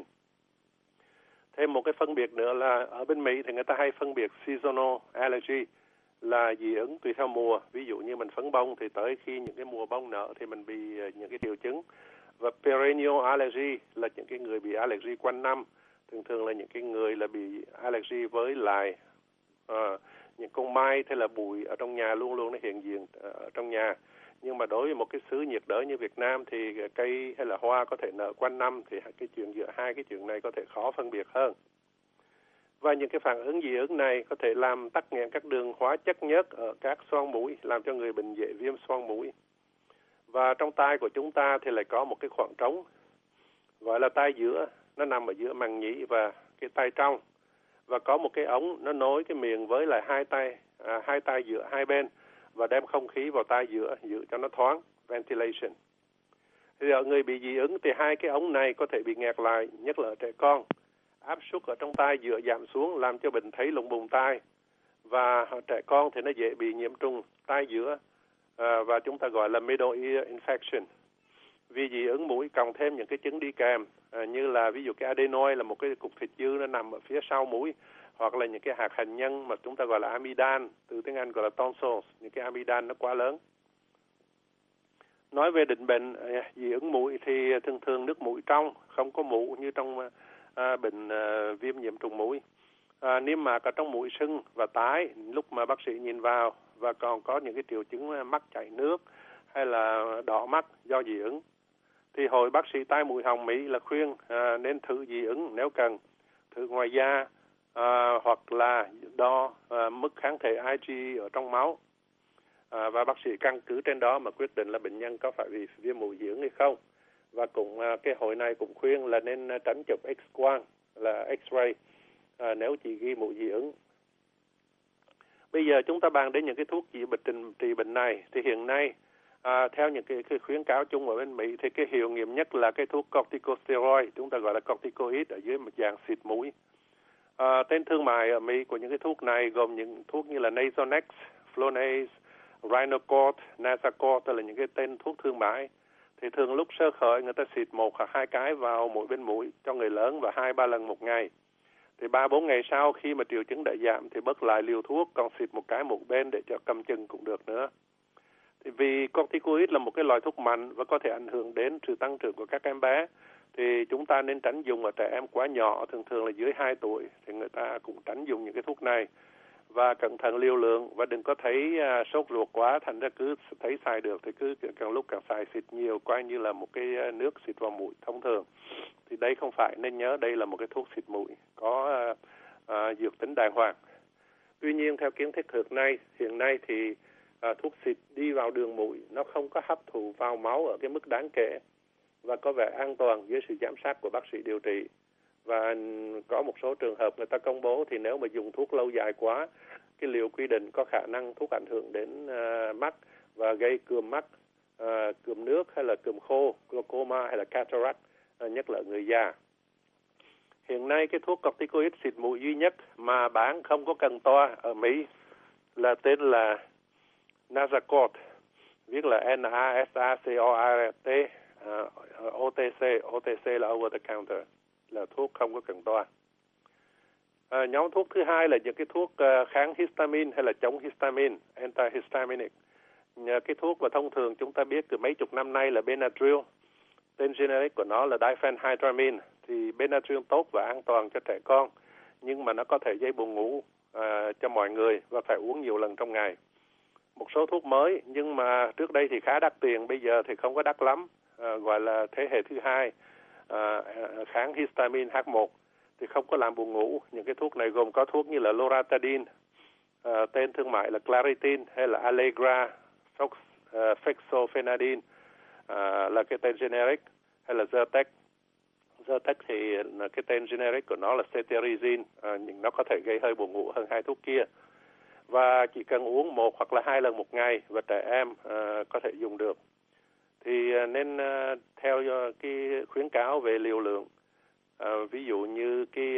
Thêm một cái phân biệt nữa là ở bên Mỹ thì người ta hay phân biệt seasonal allergy là dị ứng tùy theo mùa. Ví dụ như mình phấn bông thì tới khi những cái mùa bông nở thì mình bị những cái triệu chứng. Và perennial allergy là những cái người bị allergy quanh năm. Thường là những cái người là bị allergy với lại những con mai hay là bụi ở trong nhà luôn luôn nó hiện diện ở trong nhà. Nhưng mà đối với một cái xứ nhiệt đới như Việt Nam thì cây hay là hoa có thể nở quanh năm, thì cái chuyện giữa hai cái chuyện này có thể khó phân biệt hơn. Và những cái phản ứng dị ứng này có thể làm tắc nghẽn các đường hóa chất nhớt ở các xoang mũi, làm cho người bệnh dễ viêm xoang mũi. Và trong tai của chúng ta thì lại có một cái khoảng trống gọi là tai giữa, nó nằm ở giữa màng nhĩ và cái tai trong. Và có một cái ống nó nối cái miệng với lại hai tai giữa hai bên và đem không khí vào tai giữa giữ cho nó thoáng, ventilation. Thì ở người bị dị ứng thì hai cái ống này có thể bị nghẹt lại, nhất là ở trẻ con. Áp suất ở trong tai giữa giảm xuống làm cho bệnh thấy lùng bùng tai. Và ở trẻ con thì nó dễ bị nhiễm trùng tai giữa và chúng ta gọi là middle ear infection. Vì dị ứng mũi cộng thêm những cái chứng đi kèm như là ví dụ cái adenoid là một cái cục thịt dư nó nằm ở phía sau mũi, hoặc là những cái hạt hành nhân mà chúng ta gọi là amidan, từ tiếng Anh gọi là tonsils, những cái amidan nó quá lớn. Nói về định bệnh dị ứng mũi thì thường nước mũi trong, không có mủ như trong bệnh viêm nhiễm trùng mũi. Niêm mạc ở trong mũi sưng và tái lúc mà bác sĩ nhìn vào, và còn có những cái triệu chứng mắt chảy nước hay là đỏ mắt do dị ứng. Thì Hội bác sĩ tai mũi họng Mỹ là khuyên nên thử dị ứng nếu cần, thử ngoài da hoặc là đo mức kháng thể Ig ở trong máu. Và bác sĩ căn cứ trên đó mà quyết định là bệnh nhân có phải bị viêm mũi dị ứng hay không. Và cũng cái hội này cũng khuyên là nên tránh chụp X-quang là X-ray nếu chỉ ghi mũi dị ứng. Bây giờ chúng ta bàn đến những cái thuốc trị bệnh này. Thì hiện nay theo những cái khuyến cáo chung ở bên Mỹ thì cái hiệu nghiệm nhất là cái thuốc corticosteroid, chúng ta gọi là corticoid ở dưới một dạng xịt mũi. Tên thương mại ở Mỹ của những cái thuốc này gồm những thuốc như là Nasonex, Flonase, Rhinocort, Nasacort, là những cái tên thuốc thương mại. Thì thường lúc sơ khởi người ta xịt 1 hoặc 2 cái vào mỗi bên mũi cho người lớn và 2-3 lần một ngày. Thì 3-4 ngày sau khi mà triệu chứng đã giảm thì bớt lại liều thuốc, còn xịt một cái một bên để cho cầm chừng cũng được nữa. Thì vì corticoid là một cái loại thuốc mạnh và có thể ảnh hưởng đến sự tăng trưởng của các em bé, thì chúng ta nên tránh dùng ở trẻ em quá nhỏ, thường là dưới 2 tuổi thì người ta cũng tránh dùng những cái thuốc này. Và cẩn thận liều lượng và đừng có thấy sốt ruột quá, thành ra cứ thấy xài được thì cứ càng lúc càng xài xịt nhiều, coi như là một cái nước xịt vào mũi thông thường. Thì đây không phải, nên nhớ đây là một cái thuốc xịt mũi có dược tính đàng hoàng. Tuy nhiên theo kiến thức hiện nay thì thuốc xịt đi vào đường mũi nó không có hấp thụ vào máu ở cái mức đáng kể và có vẻ an toàn dưới sự giám sát của bác sĩ điều trị. Và có một số trường hợp người ta công bố thì nếu mà dùng thuốc lâu dài quá, cái liều quy định có khả năng thuốc ảnh hưởng đến mắt và gây cườm mắt, cườm nước hay là cườm khô, glaucoma hay là cataract, nhất là người già. Hiện nay cái thuốc corticoid xịt mũi duy nhất mà bán không có cần toa ở Mỹ là tên là Nasacort, viết là Nasacort, OTC là over the counter, là thuốc không có cần toa. Nhóm thuốc thứ hai là những cái thuốc kháng histamine hay là chống histamine, antihistaminic. Cái thuốc mà thông thường chúng ta biết từ mấy chục năm nay là Benadryl, tên generic của nó là diphenhydramine. Thì Benadryl tốt và an toàn cho trẻ con, nhưng mà nó có thể gây buồn ngủ cho mọi người và phải uống nhiều lần trong ngày. Một số thuốc mới nhưng mà trước đây thì khá đắt tiền, bây giờ thì không có đắt lắm, gọi là thế hệ thứ hai, kháng histamine H1 thì không có làm buồn ngủ. Những cái thuốc này gồm có thuốc như là Loratadine, tên thương mại là Claritin, hay là Allegra, Fexofenadine là cái tên generic, hay là Zyrtec. Zyrtec thì cái tên generic của nó là Cetirizine, nó có thể gây hơi buồn ngủ hơn hai thuốc kia. Và chỉ cần uống 1 hoặc là 2 lần một ngày, và trẻ em có thể dùng được. Thì nên theo cái khuyến cáo về liều lượng. Ví dụ như cái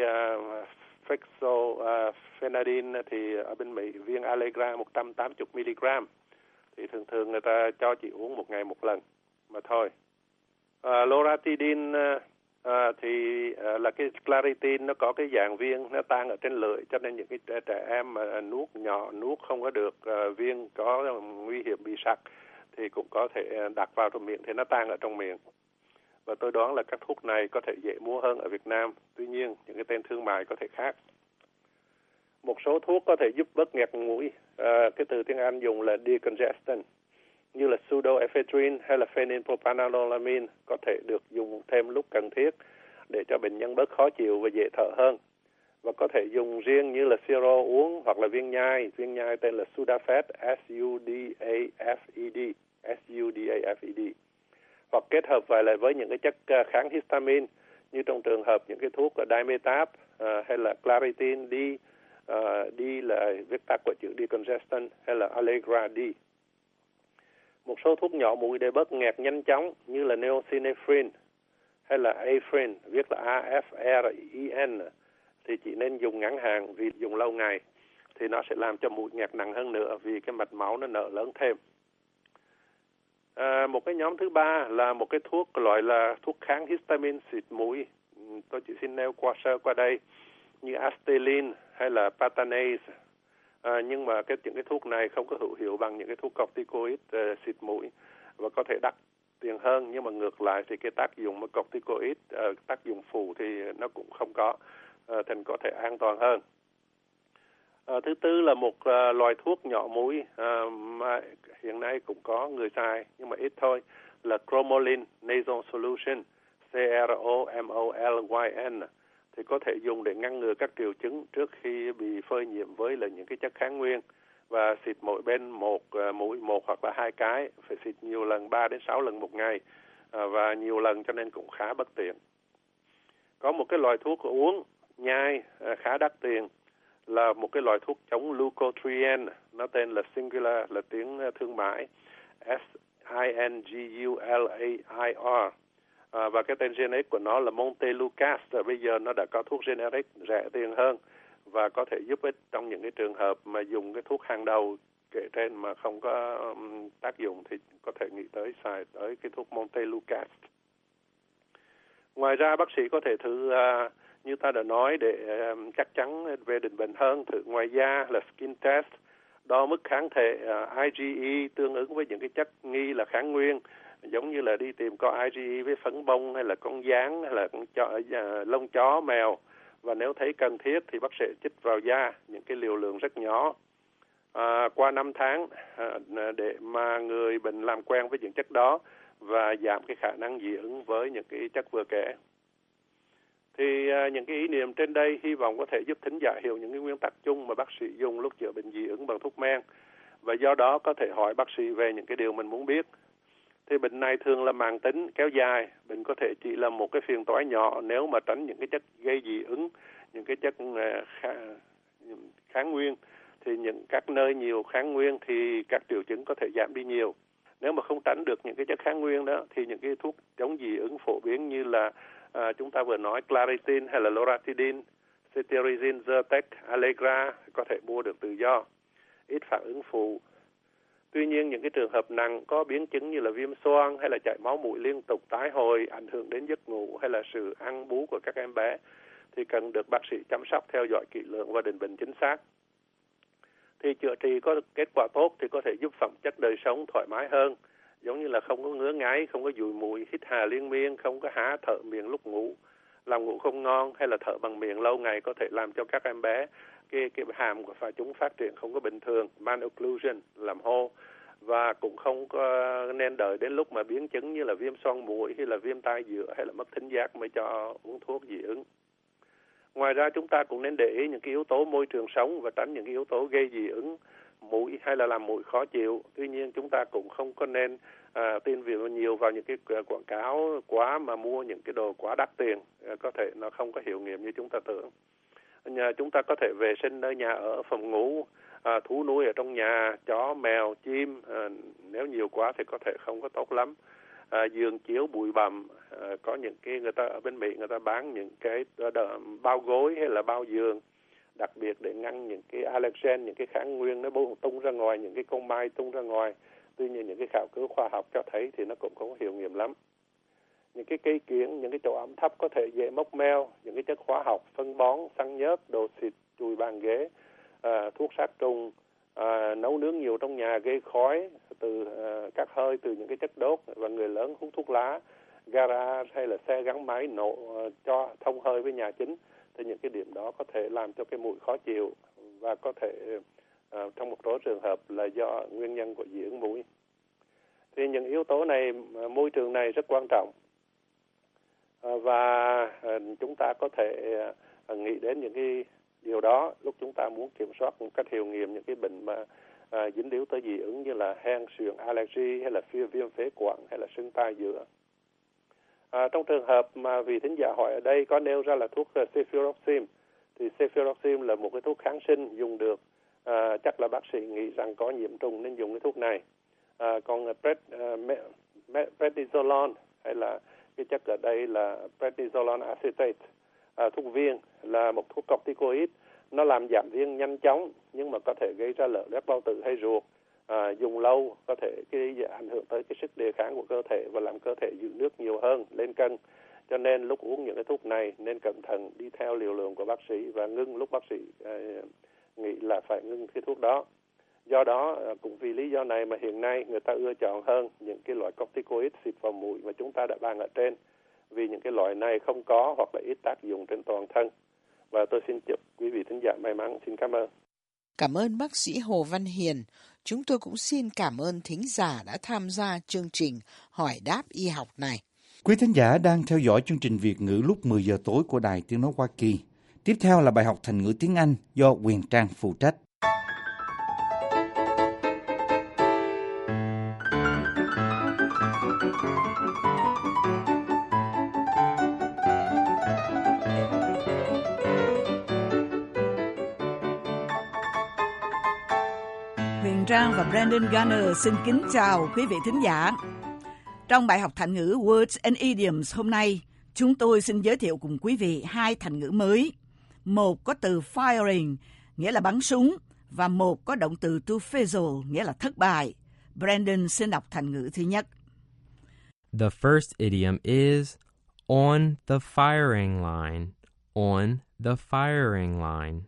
Fexofenadine thì ở bên Mỹ viên Allegra 180mg thì thường người ta cho chị uống một ngày một lần mà thôi. Loratadine thì là cái Claritin, nó có cái dạng viên nó tan ở trên lưỡi, cho nên những cái trẻ em mà nuốt không có được viên có nguy hiểm bị sặc thì cũng có thể đặt vào trong miệng thì nó tan ở trong miệng. Và tôi đoán là các thuốc này có thể dễ mua hơn ở Việt Nam. Tuy nhiên, những cái tên thương mại có thể khác. Một số thuốc có thể giúp bớt nghẹt mũi. Cái từ tiếng Anh dùng là decongestant, như là pseudoephedrine hay là phenylpropanololamine có thể được dùng thêm lúc cần thiết để cho bệnh nhân bớt khó chịu và dễ thở hơn. Và có thể dùng riêng như là siro uống hoặc là viên nhai tên là Sudafed, Sudafed. Hoặc kết hợp lại với những cái chất kháng histamine, như trong trường hợp những cái thuốc Dimetapp hay là Claritin D, D là viết tắt của chữ decongestant, hay là Allegra D. Một số thuốc nhỏ mũi để bớt nghẹt nhanh chóng như là Neosynephrine hay là Afrin, viết là AFRIN, thì chỉ nên dùng ngắn hạn, vì dùng lâu ngày thì nó sẽ làm cho mũi nghẹt nặng hơn nữa vì cái mạch máu nó nở lớn thêm. Một cái nhóm thứ ba là một cái thuốc gọi là thuốc kháng histamine xịt mũi. Tôi chỉ xin nêu sơ qua đây như Astellin hay là Patanase. Nhưng mà những cái thuốc này không có hữu hiệu bằng những cái thuốc corticoid xịt mũi và có thể đắt tiền hơn, nhưng mà ngược lại thì cái tác dụng corticoid, tác dụng phụ thì nó cũng không có, thành có thể an toàn hơn. Thứ tư là một loại thuốc nhỏ mũi mà hiện nay cũng có người xài nhưng mà ít thôi, là Cromolyn Nasal Solution, CROMOLYN, thì có thể dùng để ngăn ngừa các triệu chứng trước khi bị phơi nhiễm với là những cái chất kháng nguyên, và xịt mỗi bên mũi 1 hoặc là 2 cái, phải xịt nhiều lần, 3 đến 6 lần một ngày, và nhiều lần cho nên cũng khá bất tiện. Có một cái loại thuốc uống nhai khá đắt tiền là một cái loại thuốc chống leukotriene, nó tên là Singulair, là tiếng thương mại, SINGULAIR, và cái tên generic của nó là Montelukast. Bây giờ nó đã có thuốc generic rẻ tiền hơn và có thể giúp ích trong những cái trường hợp mà dùng cái thuốc hàng đầu kể trên mà không có tác dụng thì có thể nghĩ tới xài tới cái thuốc Montelukast. Ngoài ra bác sĩ có thể thử như ta đã nói để chắc chắn về định bệnh hơn, thử ngoài da là skin test, đo mức kháng thể IgE tương ứng với những cái chất nghi là kháng nguyên, giống như là đi tìm có IgE với phấn bông hay là con gián hay là lông chó, mèo, và nếu thấy cần thiết thì bác sĩ chích vào da những cái liều lượng rất nhỏ. Qua 5 tháng để mà người bệnh làm quen với những chất đó và giảm cái khả năng dị ứng với những cái chất vừa kể. Thì những cái ý niệm trên đây hy vọng có thể giúp thính giả hiểu những cái nguyên tắc chung mà bác sĩ dùng lúc chữa bệnh dị ứng bằng thuốc men, và do đó có thể hỏi bác sĩ về những cái điều mình muốn biết. Thì bệnh này thường là mãn tính, kéo dài, bệnh có thể chỉ là một cái phiền toái nhỏ nếu mà tránh những cái chất gây dị ứng, những cái chất kháng nguyên. Thì các nơi nhiều kháng nguyên thì các triệu chứng có thể giảm đi nhiều. Nếu mà không tránh được những cái chất kháng nguyên đó thì những cái thuốc chống dị ứng phổ biến như là chúng ta vừa nói Claritin hay là Loratadine, Cetirizine, Zyrtec, Allegra có thể mua được tự do, ít phản ứng phụ. Tuy nhiên những cái trường hợp nặng có biến chứng như là viêm xoang hay là chảy máu mũi liên tục tái hồi, ảnh hưởng đến giấc ngủ hay là sự ăn bú của các em bé thì cần được bác sĩ chăm sóc theo dõi kỹ lưỡng và định bệnh chính xác. Thì chữa trị có kết quả tốt thì có thể giúp phẩm chất đời sống thoải mái hơn, giống như là không có ngứa ngáy, không có dụi mũi, hít hà liên miên, không có há thở miệng lúc ngủ, làm ngủ không ngon hay là thở bằng miệng lâu ngày có thể làm cho các em bé cái hàm của chúng phát triển không có bình thường, malocclusion, làm hô, và cũng không có nên đợi đến lúc mà biến chứng như là viêm xoang mũi hay là viêm tai giữa hay là mất thính giác mới cho uống thuốc dị ứng. Ngoài ra chúng ta cũng nên để ý những cái yếu tố môi trường sống và tránh những cái yếu tố gây dị ứng mũi hay là làm mũi khó chịu. Tuy nhiên chúng ta cũng không có nên tin nhiều vào những cái quảng cáo quá mà mua những cái đồ quá đắt tiền, có thể nó không có hiệu nghiệm như chúng ta tưởng. Chúng ta có thể vệ sinh nơi nhà ở, phòng ngủ, thú nuôi ở trong nhà, chó, mèo, chim, nếu nhiều quá thì có thể không có tốt lắm. Giường chiếu bụi bặm, có những cái người ta ở bên Mỹ người ta bán những cái bao gối hay là bao giường đặc biệt để ngăn những cái allergen, những cái kháng nguyên nó tung ra ngoài, những cái con mai tung ra ngoài. Tuy nhiên những cái khảo cứu khoa học cho thấy thì nó cũng không có hiệu nghiệm lắm. Những cái cây kiểng, những cái chỗ ẩm thấp có thể dễ mốc meo, những cái chất hóa học, phân bón, xăng nhớt, đồ xịt, chùi bàn ghế, thuốc sát trùng, nấu nướng nhiều trong nhà gây khói từ các hơi từ những cái chất đốt, và người lớn hút thuốc lá, garage hay là xe gắn máy nổ cho thông hơi với nhà chính, thì những cái điểm đó có thể làm cho cái mũi khó chịu và có thể trong một số trường hợp là do nguyên nhân của dị ứng mũi. Thì những yếu tố này, môi trường này rất quan trọng, và chúng ta có thể nghĩ đến những cái điều đó lúc chúng ta muốn kiểm soát một cách hiệu nghiệm những cái bệnh mà dính líu tới dị ứng như là hen suyễn allergy hay là viêm phế quản hay là sưng tai giữa. Trong trường hợp mà vị thính giả hỏi ở đây có nêu ra là thuốc cefuroxime, thì cefuroxime là một cái thuốc kháng sinh dùng được, chắc là bác sĩ nghĩ rằng có nhiễm trùng nên dùng cái thuốc này. Còn prednisolone hay là cái chất ở đây là prednisolone acetate, thuốc viên là một thuốc corticoid, nó làm giảm viêm nhanh chóng nhưng mà có thể gây ra lở loét bao tử hay ruột. Dùng lâu có thể ảnh hưởng tới cái sức đề kháng của cơ thể và làm cơ thể giữ nước nhiều hơn, lên cân. Cho nên lúc uống những cái thuốc này nên cẩn thận đi theo liều lượng của bác sĩ và ngưng lúc bác sĩ nghĩ là phải ngưng cái thuốc đó. Do đó cũng vì lý do này mà hiện nay người ta ưa chọn hơn những cái loại corticoid xịt vào mũi mà chúng ta đã bàn ở trên, vì những cái loại này không có hoặc là ít tác dụng trên toàn thân. Và tôi xin chúc quý vị thính giả may mắn. Xin cảm ơn. Cảm ơn bác sĩ Hồ Văn Hiền. Chúng tôi cũng xin cảm ơn thính giả đã tham gia chương trình Hỏi đáp y học này. Quý thính giả đang theo dõi chương trình Việt ngữ lúc 10 giờ tối của Đài Tiếng nói Hoa Kỳ. Tiếp theo là bài học thành ngữ tiếng Anh do Quyền Trang phụ trách. Trang và Brandon Garner xin kính chào quý vị thính giả. Trong bài học thành ngữ Words and Idioms hôm nay, chúng tôi xin giới thiệu cùng quý vị hai thành ngữ mới. Một có từ firing, nghĩa là bắn súng, và một có động từ to fizzle, nghĩa là thất bại. Brandon xin đọc thành ngữ thứ nhất. The first idiom is on the firing line. On the firing line.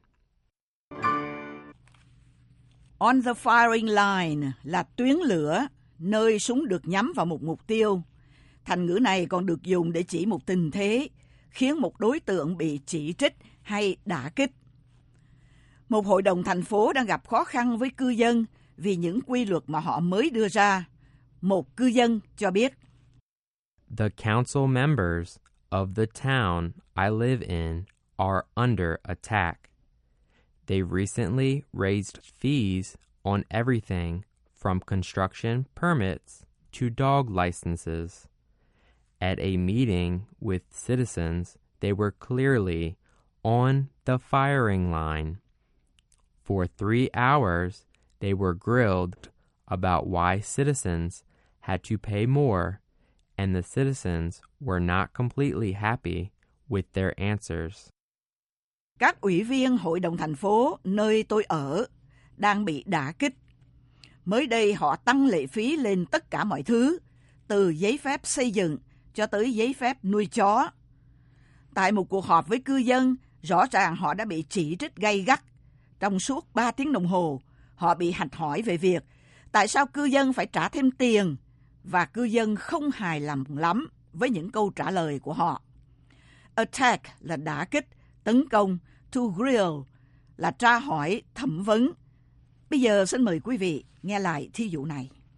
On the firing line là tuyến lửa, nơi súng được nhắm vào một mục tiêu. Thành ngữ này còn được dùng để chỉ một tình thế, khiến một đối tượng bị chỉ trích hay đả kích. Một hội đồng thành phố đang gặp khó khăn với cư dân vì những quy luật mà họ mới đưa ra. Một cư dân cho biết: The council members of the town I live in are under attack. They recently raised fees on everything from construction permits to dog licenses. At a meeting with citizens, they were clearly on the firing line. For 3 hours, they were grilled about why citizens had to pay more, and the citizens were not completely happy with their answers. Các ủy viên hội đồng thành phố nơi tôi ở đang bị đả kích. Mới đây họ tăng lệ phí lên tất cả mọi thứ, từ giấy phép xây dựng cho tới giấy phép nuôi chó. Tại một cuộc họp với cư dân, rõ ràng họ đã bị chỉ trích gay gắt. Trong suốt 3 tiếng đồng hồ, họ bị hạch hỏi về việc tại sao cư dân phải trả thêm tiền, và cư dân không hài lòng lắm với những câu trả lời của họ. Attack là đả kích, tấn công, to grill là tra hỏi, thẩm vấn. Bây giờ xin mời quý vị nghe lại thí dụ này.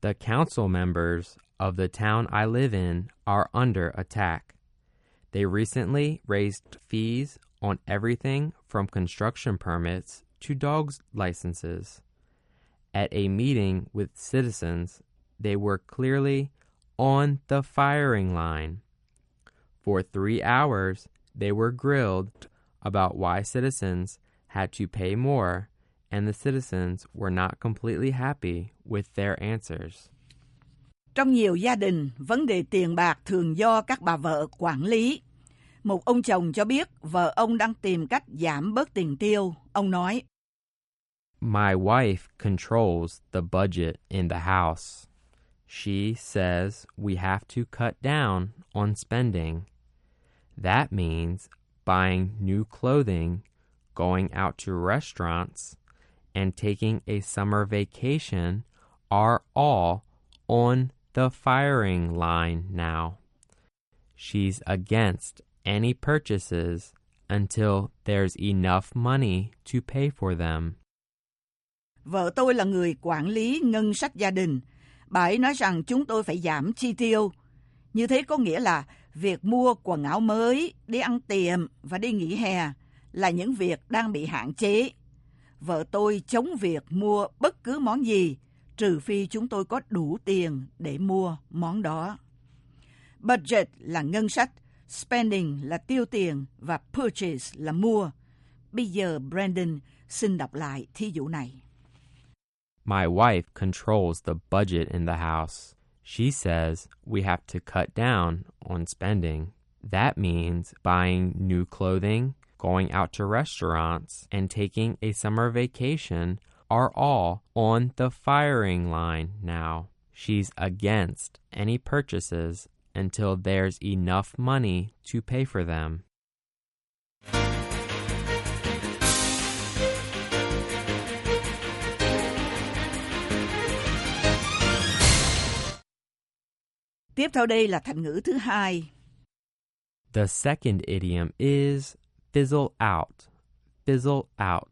The council members of the town I live in are under attack. They recently raised fees on everything from construction permits to dogs licenses. At a meeting with citizens, they were clearly on the firing line. For 3 hours, they were grilled about why citizens had to pay more, and the citizens were not completely happy with their answers. Trong nhiều gia đình, vấn đề tiền bạc thường do các bà vợ quản lý. Một ông chồng cho biết vợ ông đang tìm cách giảm bớt tiền tiêu. Ông nói, My wife controls the budget in the house. She says we have to cut down on spending. That means buying new clothing, going out to restaurants, and taking a summer vacation are all on the firing line now. She's against any purchases until there's enough money to pay for them. Vợ tôi là người quản lý ngân sách gia đình. Bà ấy nói rằng chúng tôi phải giảm chi tiêu. Như thế có nghĩa là việc mua quần áo mới, đi ăn tiệm và đi nghỉ hè là những việc đang bị hạn chế. Vợ tôi chống việc mua bất cứ món gì, trừ phi chúng tôi có đủ tiền để mua món đó. Budget là ngân sách, spending là tiêu tiền và purchase là mua. Bây giờ Brandon xin đọc lại thí dụ này. My wife controls the budget in the house. She says we have to cut down on spending. That means buying new clothing, going out to restaurants, and taking a summer vacation are all on the firing line now. She's against any purchases until there's enough money to pay for them. Tiếp theo đây là thành ngữ thứ hai. The second idiom is fizzle out. Fizzle out.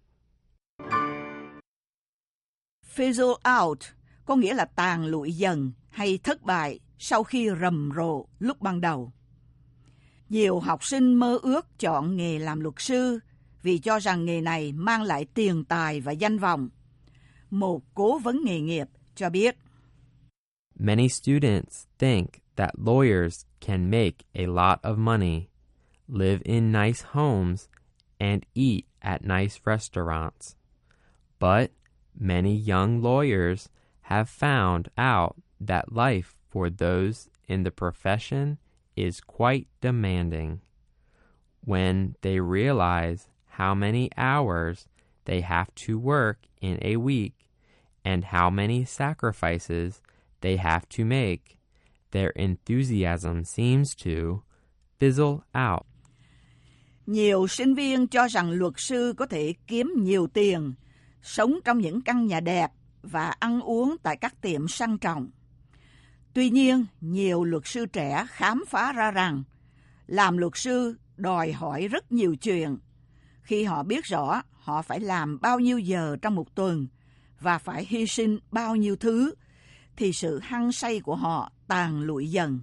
Fizzle out có nghĩa là tàn lụi dần hay thất bại sau khi rầm rộ lúc ban đầu. Nhiều học sinh mơ ước chọn nghề làm luật sư vì cho rằng nghề này mang lại tiền tài và danh vọng. Một cố vấn nghề nghiệp cho biết, Many students think that lawyers can make a lot of money, live in nice homes, and eat at nice restaurants. But many young lawyers have found out that life for those in the profession is quite demanding. When they realize how many hours they have to work in a week and how many sacrifices they have to make, their enthusiasm seems to fizzle out. Nhiều sinh viên cho rằng luật sư có thể kiếm nhiều tiền, sống trong những căn nhà đẹp và ăn uống tại các tiệm sang trọng. Tuy nhiên, nhiều luật sư trẻ khám phá ra rằng làm luật sư đòi hỏi rất nhiều chuyện. Khi họ biết rõ họ phải làm bao nhiêu giờ trong một tuần và phải hy sinh bao nhiêu thứ, thì sự hăng say của họ tàn lụi dần.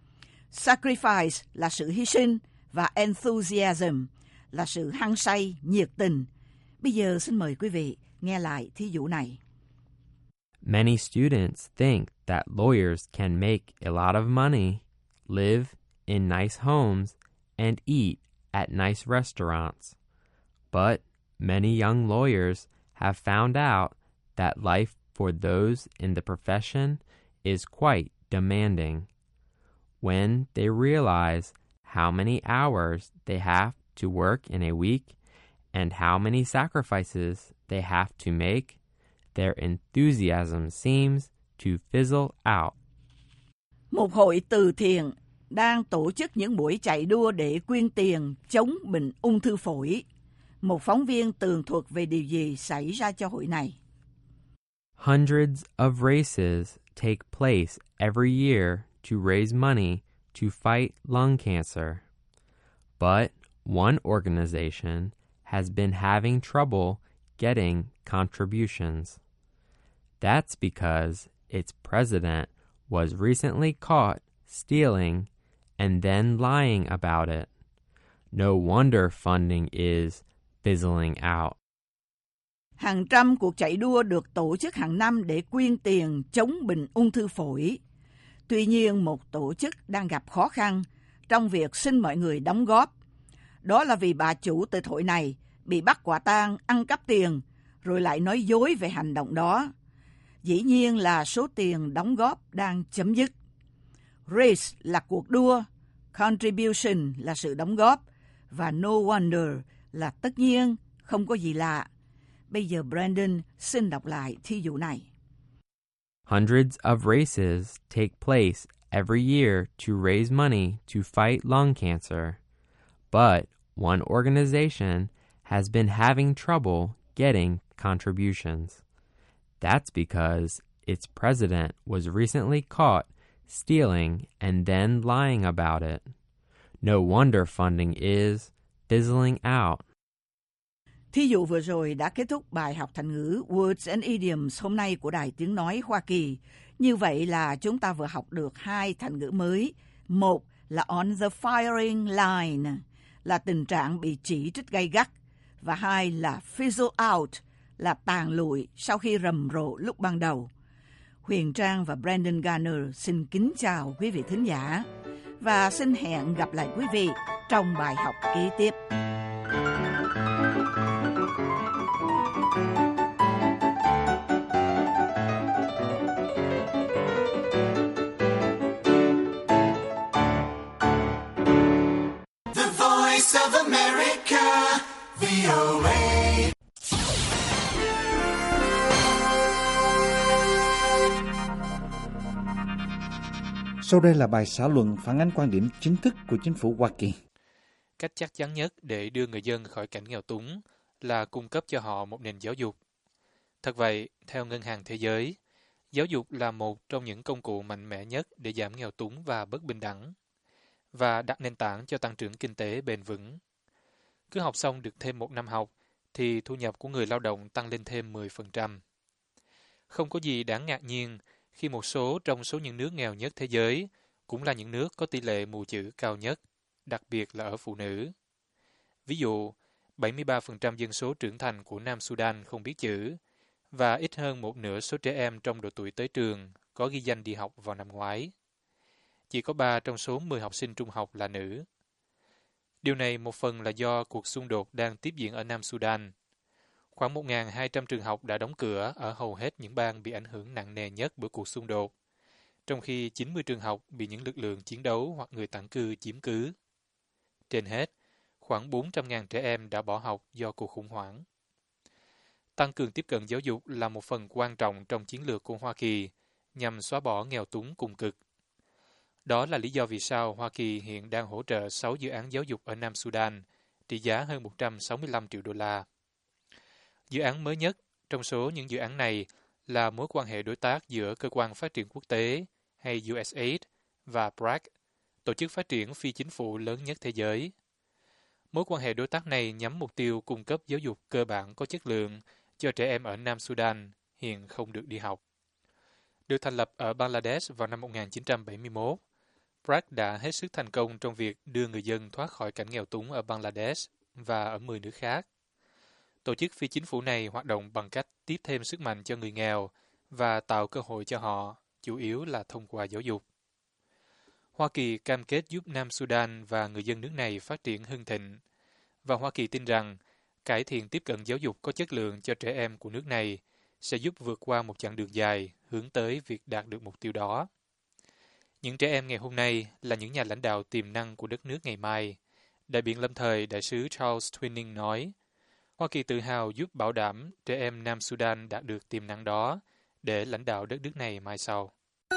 Sacrifice là sự hy sinh và enthusiasm là sự hăng say, nhiệt tình. Bây giờ xin mời quý vị nghe lại thí dụ này. Many students think that lawyers can make a lot of money, live in nice homes, and eat at nice restaurants. But many young lawyers have found out that life for those in the profession is quite demanding. When they realize how many hours they have to work in a week and how many sacrifices they have to make, their enthusiasm seems to fizzle out. Một hội từ thiện đang tổ chức những buổi chạy đua để quyên tiền chống bệnh ung thư phổi. Một phóng viên tường thuật về điều gì xảy ra cho hội này. Hundreds of races take place every year to raise money to fight lung cancer. But one organization has been having trouble getting contributions. That's because its president was recently caught stealing and then lying about it. No wonder funding is fizzling out. Hàng trăm cuộc chạy đua được tổ chức hàng năm để quyên tiền chống bệnh ung thư phổi. Tuy nhiên, một tổ chức đang gặp khó khăn trong việc xin mọi người đóng góp. Đó là vì bà chủ tự hội này bị bắt quả tang ăn cắp tiền rồi lại nói dối về hành động đó. Dĩ nhiên là số tiền đóng góp đang chấm dứt. Race là cuộc đua, contribution là sự đóng góp và no wonder là tất nhiên, không có gì lạ. Bây giờ Brandon xin đọc lại thí dụ này. Hundreds of races take place every year to raise money to fight lung cancer. But one organization has been having trouble getting contributions. That's because its president was recently caught stealing and then lying about it. No wonder funding is fizzling out. Thí dụ vừa rồi đã kết thúc bài học thành ngữ Words and Idioms hôm nay của Đài Tiếng Nói Hoa Kỳ. Như vậy là chúng ta vừa học được 2 thành ngữ mới. Một là on the firing line, là tình trạng bị chỉ trích gay gắt. Và 2 là fizzle out, là tàn lụi sau khi rầm rộ lúc ban đầu. Huyền Trang và Brandon Garner xin kính chào quý vị thính giả và xin hẹn gặp lại quý vị trong bài học kế tiếp. The Voice of America, VOA. Sau đây là bài xã luận phản ánh quan điểm chính thức của chính phủ Hoa Kỳ. Cách chắc chắn nhất để đưa người dân khỏi cảnh nghèo túng là cung cấp cho họ một nền giáo dục. Thật vậy, theo Ngân hàng Thế giới, giáo dục là một trong những công cụ mạnh mẽ nhất để giảm nghèo túng và bất bình đẳng, và đặt nền tảng cho tăng trưởng kinh tế bền vững. Cứ học xong được thêm 1 năm học, thì thu nhập của người lao động tăng lên thêm 10%. Không có gì đáng ngạc nhiên khi một số trong số những nước nghèo nhất thế giới cũng là những nước có tỷ lệ mù chữ cao nhất, đặc biệt là ở phụ nữ. Ví dụ, 73% dân số trưởng thành của Nam Sudan không biết chữ, và ít hơn một nửa số trẻ em trong độ tuổi tới trường có ghi danh đi học vào năm ngoái. Chỉ có 3 trong số 10 học sinh trung học là nữ. Điều này một phần là do cuộc xung đột đang tiếp diễn ở Nam Sudan. Khoảng 1.200 trường học đã đóng cửa ở hầu hết những bang bị ảnh hưởng nặng nề nhất bởi cuộc xung đột, trong khi 90 trường học bị những lực lượng chiến đấu hoặc người tản cư chiếm cứ. Trên hết, khoảng 400.000 trẻ em đã bỏ học do cuộc khủng hoảng. Tăng cường tiếp cận giáo dục là một phần quan trọng trong chiến lược của Hoa Kỳ nhằm xóa bỏ nghèo túng cùng cực. Đó là lý do vì sao Hoa Kỳ hiện đang hỗ trợ 6 dự án giáo dục ở Nam Sudan, trị giá hơn 165 triệu đô la. Dự án mới nhất trong số những dự án này là mối quan hệ đối tác giữa Cơ quan Phát triển Quốc tế hay USAID và BRAC, tổ chức phát triển phi chính phủ lớn nhất thế giới. Mối quan hệ đối tác này nhắm mục tiêu cung cấp giáo dục cơ bản có chất lượng cho trẻ em ở Nam Sudan hiện không được đi học. Được thành lập ở Bangladesh vào năm 1971, BRAC đã hết sức thành công trong việc đưa người dân thoát khỏi cảnh nghèo túng ở Bangladesh và ở 10 nước khác. Tổ chức phi chính phủ này hoạt động bằng cách tiếp thêm sức mạnh cho người nghèo và tạo cơ hội cho họ, chủ yếu là thông qua giáo dục. Hoa Kỳ cam kết giúp Nam Sudan và người dân nước này phát triển hưng thịnh, và Hoa Kỳ tin rằng cải thiện tiếp cận giáo dục có chất lượng cho trẻ em của nước này sẽ giúp vượt qua một chặng đường dài hướng tới việc đạt được mục tiêu đó. Những trẻ em ngày hôm nay là những nhà lãnh đạo tiềm năng của đất nước ngày mai. Đại biện lâm thời đại sứ Charles Twining nói, Hoa Kỳ tự hào giúp bảo đảm trẻ em Nam Sudan đạt được tiềm năng đó để lãnh đạo đất nước này mai sau.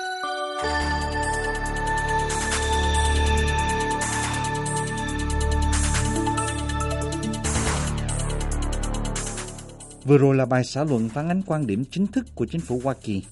Vừa rồi là bài xã luận phản ánh quan điểm chính thức của chính phủ Hoa Kỳ.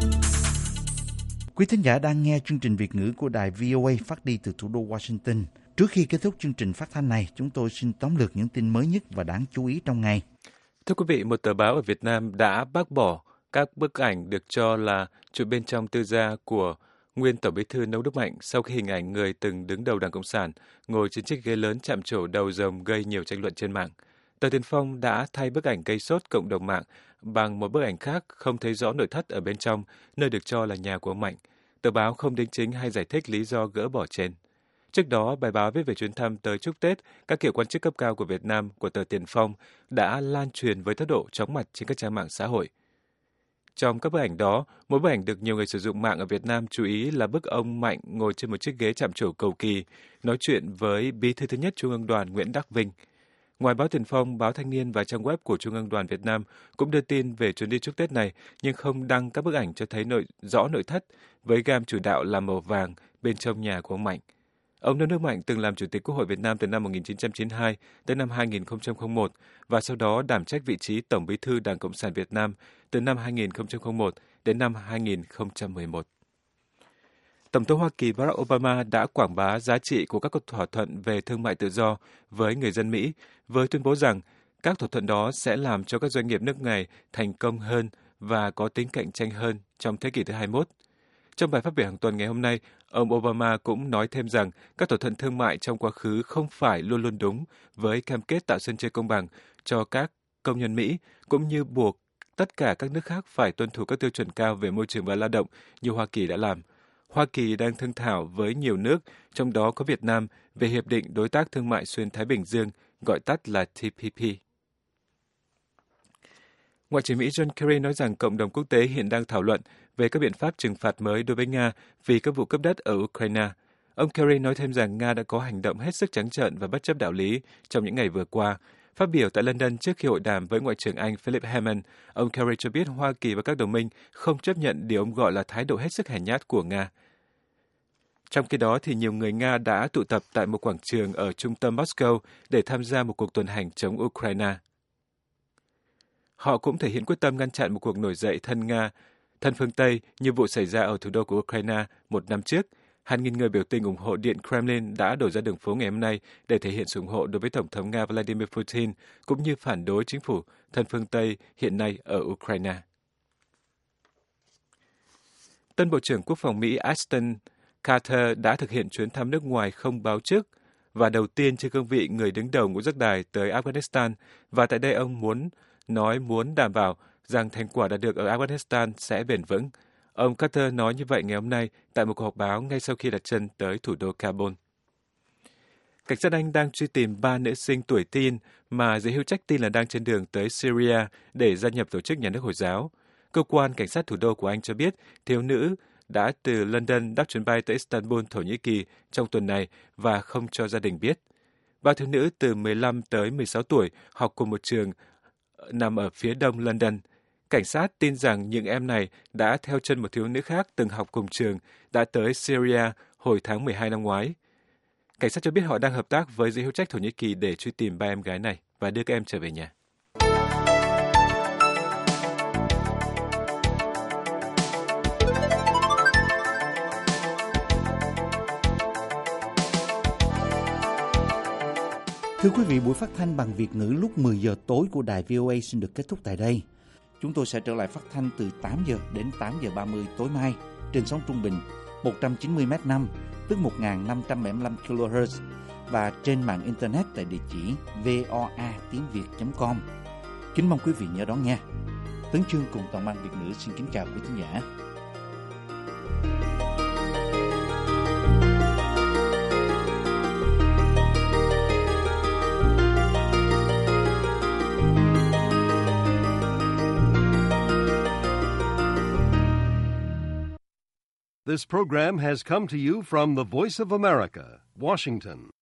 Quý thính giả đang nghe chương trình Việt ngữ của đài VOA phát đi từ thủ đô Washington. Trước khi kết thúc chương trình phát thanh này, chúng tôi xin tóm lược những tin mới nhất và đáng chú ý trong ngày. Thưa quý vị, một tờ báo ở Việt Nam đã bác bỏ các bức ảnh được cho là chụp bên trong tư gia của nguyên Tổng Bí thư Nông Đức Mạnh sau khi hình ảnh người từng đứng đầu Đảng Cộng sản ngồi trên chiếc ghế lớn chạm trổ đầu rồng gây nhiều tranh luận trên mạng. Tờ Tiền Phong đã thay bức ảnh gây sốt cộng đồng mạng bằng một bức ảnh khác không thấy rõ nội thất ở bên trong, nơi được cho là nhà của ông Mạnh. Tờ báo không đính chính hay giải thích lý do gỡ bỏ trên. Trước đó, bài báo viết về chuyến thăm tới chúc Tết các cựu quan chức cấp cao của Việt Nam của tờ Tiền Phong đã lan truyền với tốc độ chóng mặt trên các trang mạng xã hội. Trong các bức ảnh đó, mỗi bức ảnh được nhiều người sử dụng mạng ở Việt Nam chú ý là bức ông Mạnh ngồi trên một chiếc ghế chạm trổ cầu kỳ, nói chuyện với Bí thư thứ nhất Trung ương Đoàn Nguyễn Đắc Vinh. Ngoài báo Tiền Phong, báo Thanh niên và trang web của Trung ương Đoàn Việt Nam cũng đưa tin về chuyến đi chúc Tết này, nhưng không đăng các bức ảnh cho thấy rõ nội thất, với gam chủ đạo là màu vàng bên trong nhà của ông Mạnh. Ông Nông Đức Mạnh từng làm Chủ tịch Quốc hội Việt Nam từ năm 1992 tới năm 2001 và sau đó đảm trách vị trí Tổng Bí thư Đảng Cộng sản Việt Nam từ năm 2001 đến năm 2011. Tổng thống Hoa Kỳ Barack Obama đã quảng bá giá trị của các thỏa thuận về thương mại tự do với người dân Mỹ, với tuyên bố rằng các thỏa thuận đó sẽ làm cho các doanh nghiệp nước này thành công hơn và có tính cạnh tranh hơn trong thế kỷ thứ 21. Trong bài phát biểu hàng tuần ngày hôm nay, ông Obama cũng nói thêm rằng các thỏa thuận thương mại trong quá khứ không phải luôn luôn đúng, với cam kết tạo sân chơi công bằng cho các công nhân Mỹ, cũng như buộc tất cả các nước khác phải tuân thủ các tiêu chuẩn cao về môi trường và lao động như Hoa Kỳ đã làm. Hoa Kỳ đang thương thảo với nhiều nước, trong đó có Việt Nam, về Hiệp định Đối tác Thương mại Xuyên Thái Bình Dương, gọi tắt là TPP. Ngoại trưởng Mỹ John Kerry nói rằng cộng đồng quốc tế hiện đang thảo luận về các biện pháp trừng phạt mới đối với Nga vì các vụ cướp đất ở Ukraine. Ông Kerry nói thêm rằng Nga đã có hành động hết sức trắng trợn và bất chấp đạo lý trong những ngày vừa qua. Phát biểu tại London trước khi hội đàm với Ngoại trưởng Anh Philip Hammond, ông Kerry cho biết Hoa Kỳ và các đồng minh không chấp nhận điều ông gọi là thái độ hết sức hèn nhát của Nga. Trong khi đó, thì nhiều người Nga đã tụ tập tại một quảng trường ở trung tâm Moscow để tham gia một cuộc tuần hành chống Ukraine. Họ cũng thể hiện quyết tâm ngăn chặn một cuộc nổi dậy thân phương Tây như vụ xảy ra ở thủ đô của Ukraine một năm trước. Hàng nghìn người biểu tình ủng hộ Điện Kremlin đã đổ ra đường phố ngày hôm nay để thể hiện sự ủng hộ đối với Tổng thống Nga Vladimir Putin, cũng như phản đối chính phủ thân phương Tây hiện nay ở Ukraine. Tân Bộ trưởng Quốc phòng Mỹ Ashton Carter đã thực hiện chuyến thăm nước ngoài không báo trước và đầu tiên trên cương vị người đứng đầu ngũ giác đài tới Afghanistan, và tại đây ông muốn đảm bảo rằng thành quả đạt được ở Afghanistan sẽ bền vững. Ông Carter nói như vậy ngày hôm nay tại một cuộc họp báo ngay sau khi đặt chân tới thủ đô Kabul. Cảnh sát Anh đang truy tìm 3 nữ sinh tuổi teen mà giới hữu trách tin là đang trên đường tới Syria để gia nhập tổ chức nhà nước Hồi giáo. Cơ quan cảnh sát thủ đô của Anh cho biết thiếu nữ đã từ London đáp chuyến bay tới Istanbul, Thổ Nhĩ Kỳ trong tuần này và không cho gia đình biết. 3 thiếu nữ từ 15 tới 16 tuổi học cùng một trường nằm ở phía đông London. Cảnh sát tin rằng những em này đã theo chân một thiếu nữ khác từng học cùng trường đã tới Syria hồi tháng 12 năm ngoái. Cảnh sát cho biết họ đang hợp tác với giới hữu trách Thổ Nhĩ Kỳ để truy tìm 3 em gái này và đưa các em trở về nhà. Thưa quý vị, buổi phát thanh bằng Việt ngữ lúc 10 giờ tối của đài VOA xin được kết thúc tại đây. Chúng tôi sẽ trở lại phát thanh từ 8 giờ đến 8 giờ 30 tối mai trên sóng trung bình 190 m5, tức 1.575 kHz, và trên mạng Internet tại địa chỉ voa.tiếng.việt.com. Kính mong quý vị nhớ đón nha. Tấn Chương cùng toàn ban Việt ngữ xin kính chào quý khán giả. This program has come to you from the Voice of America, Washington.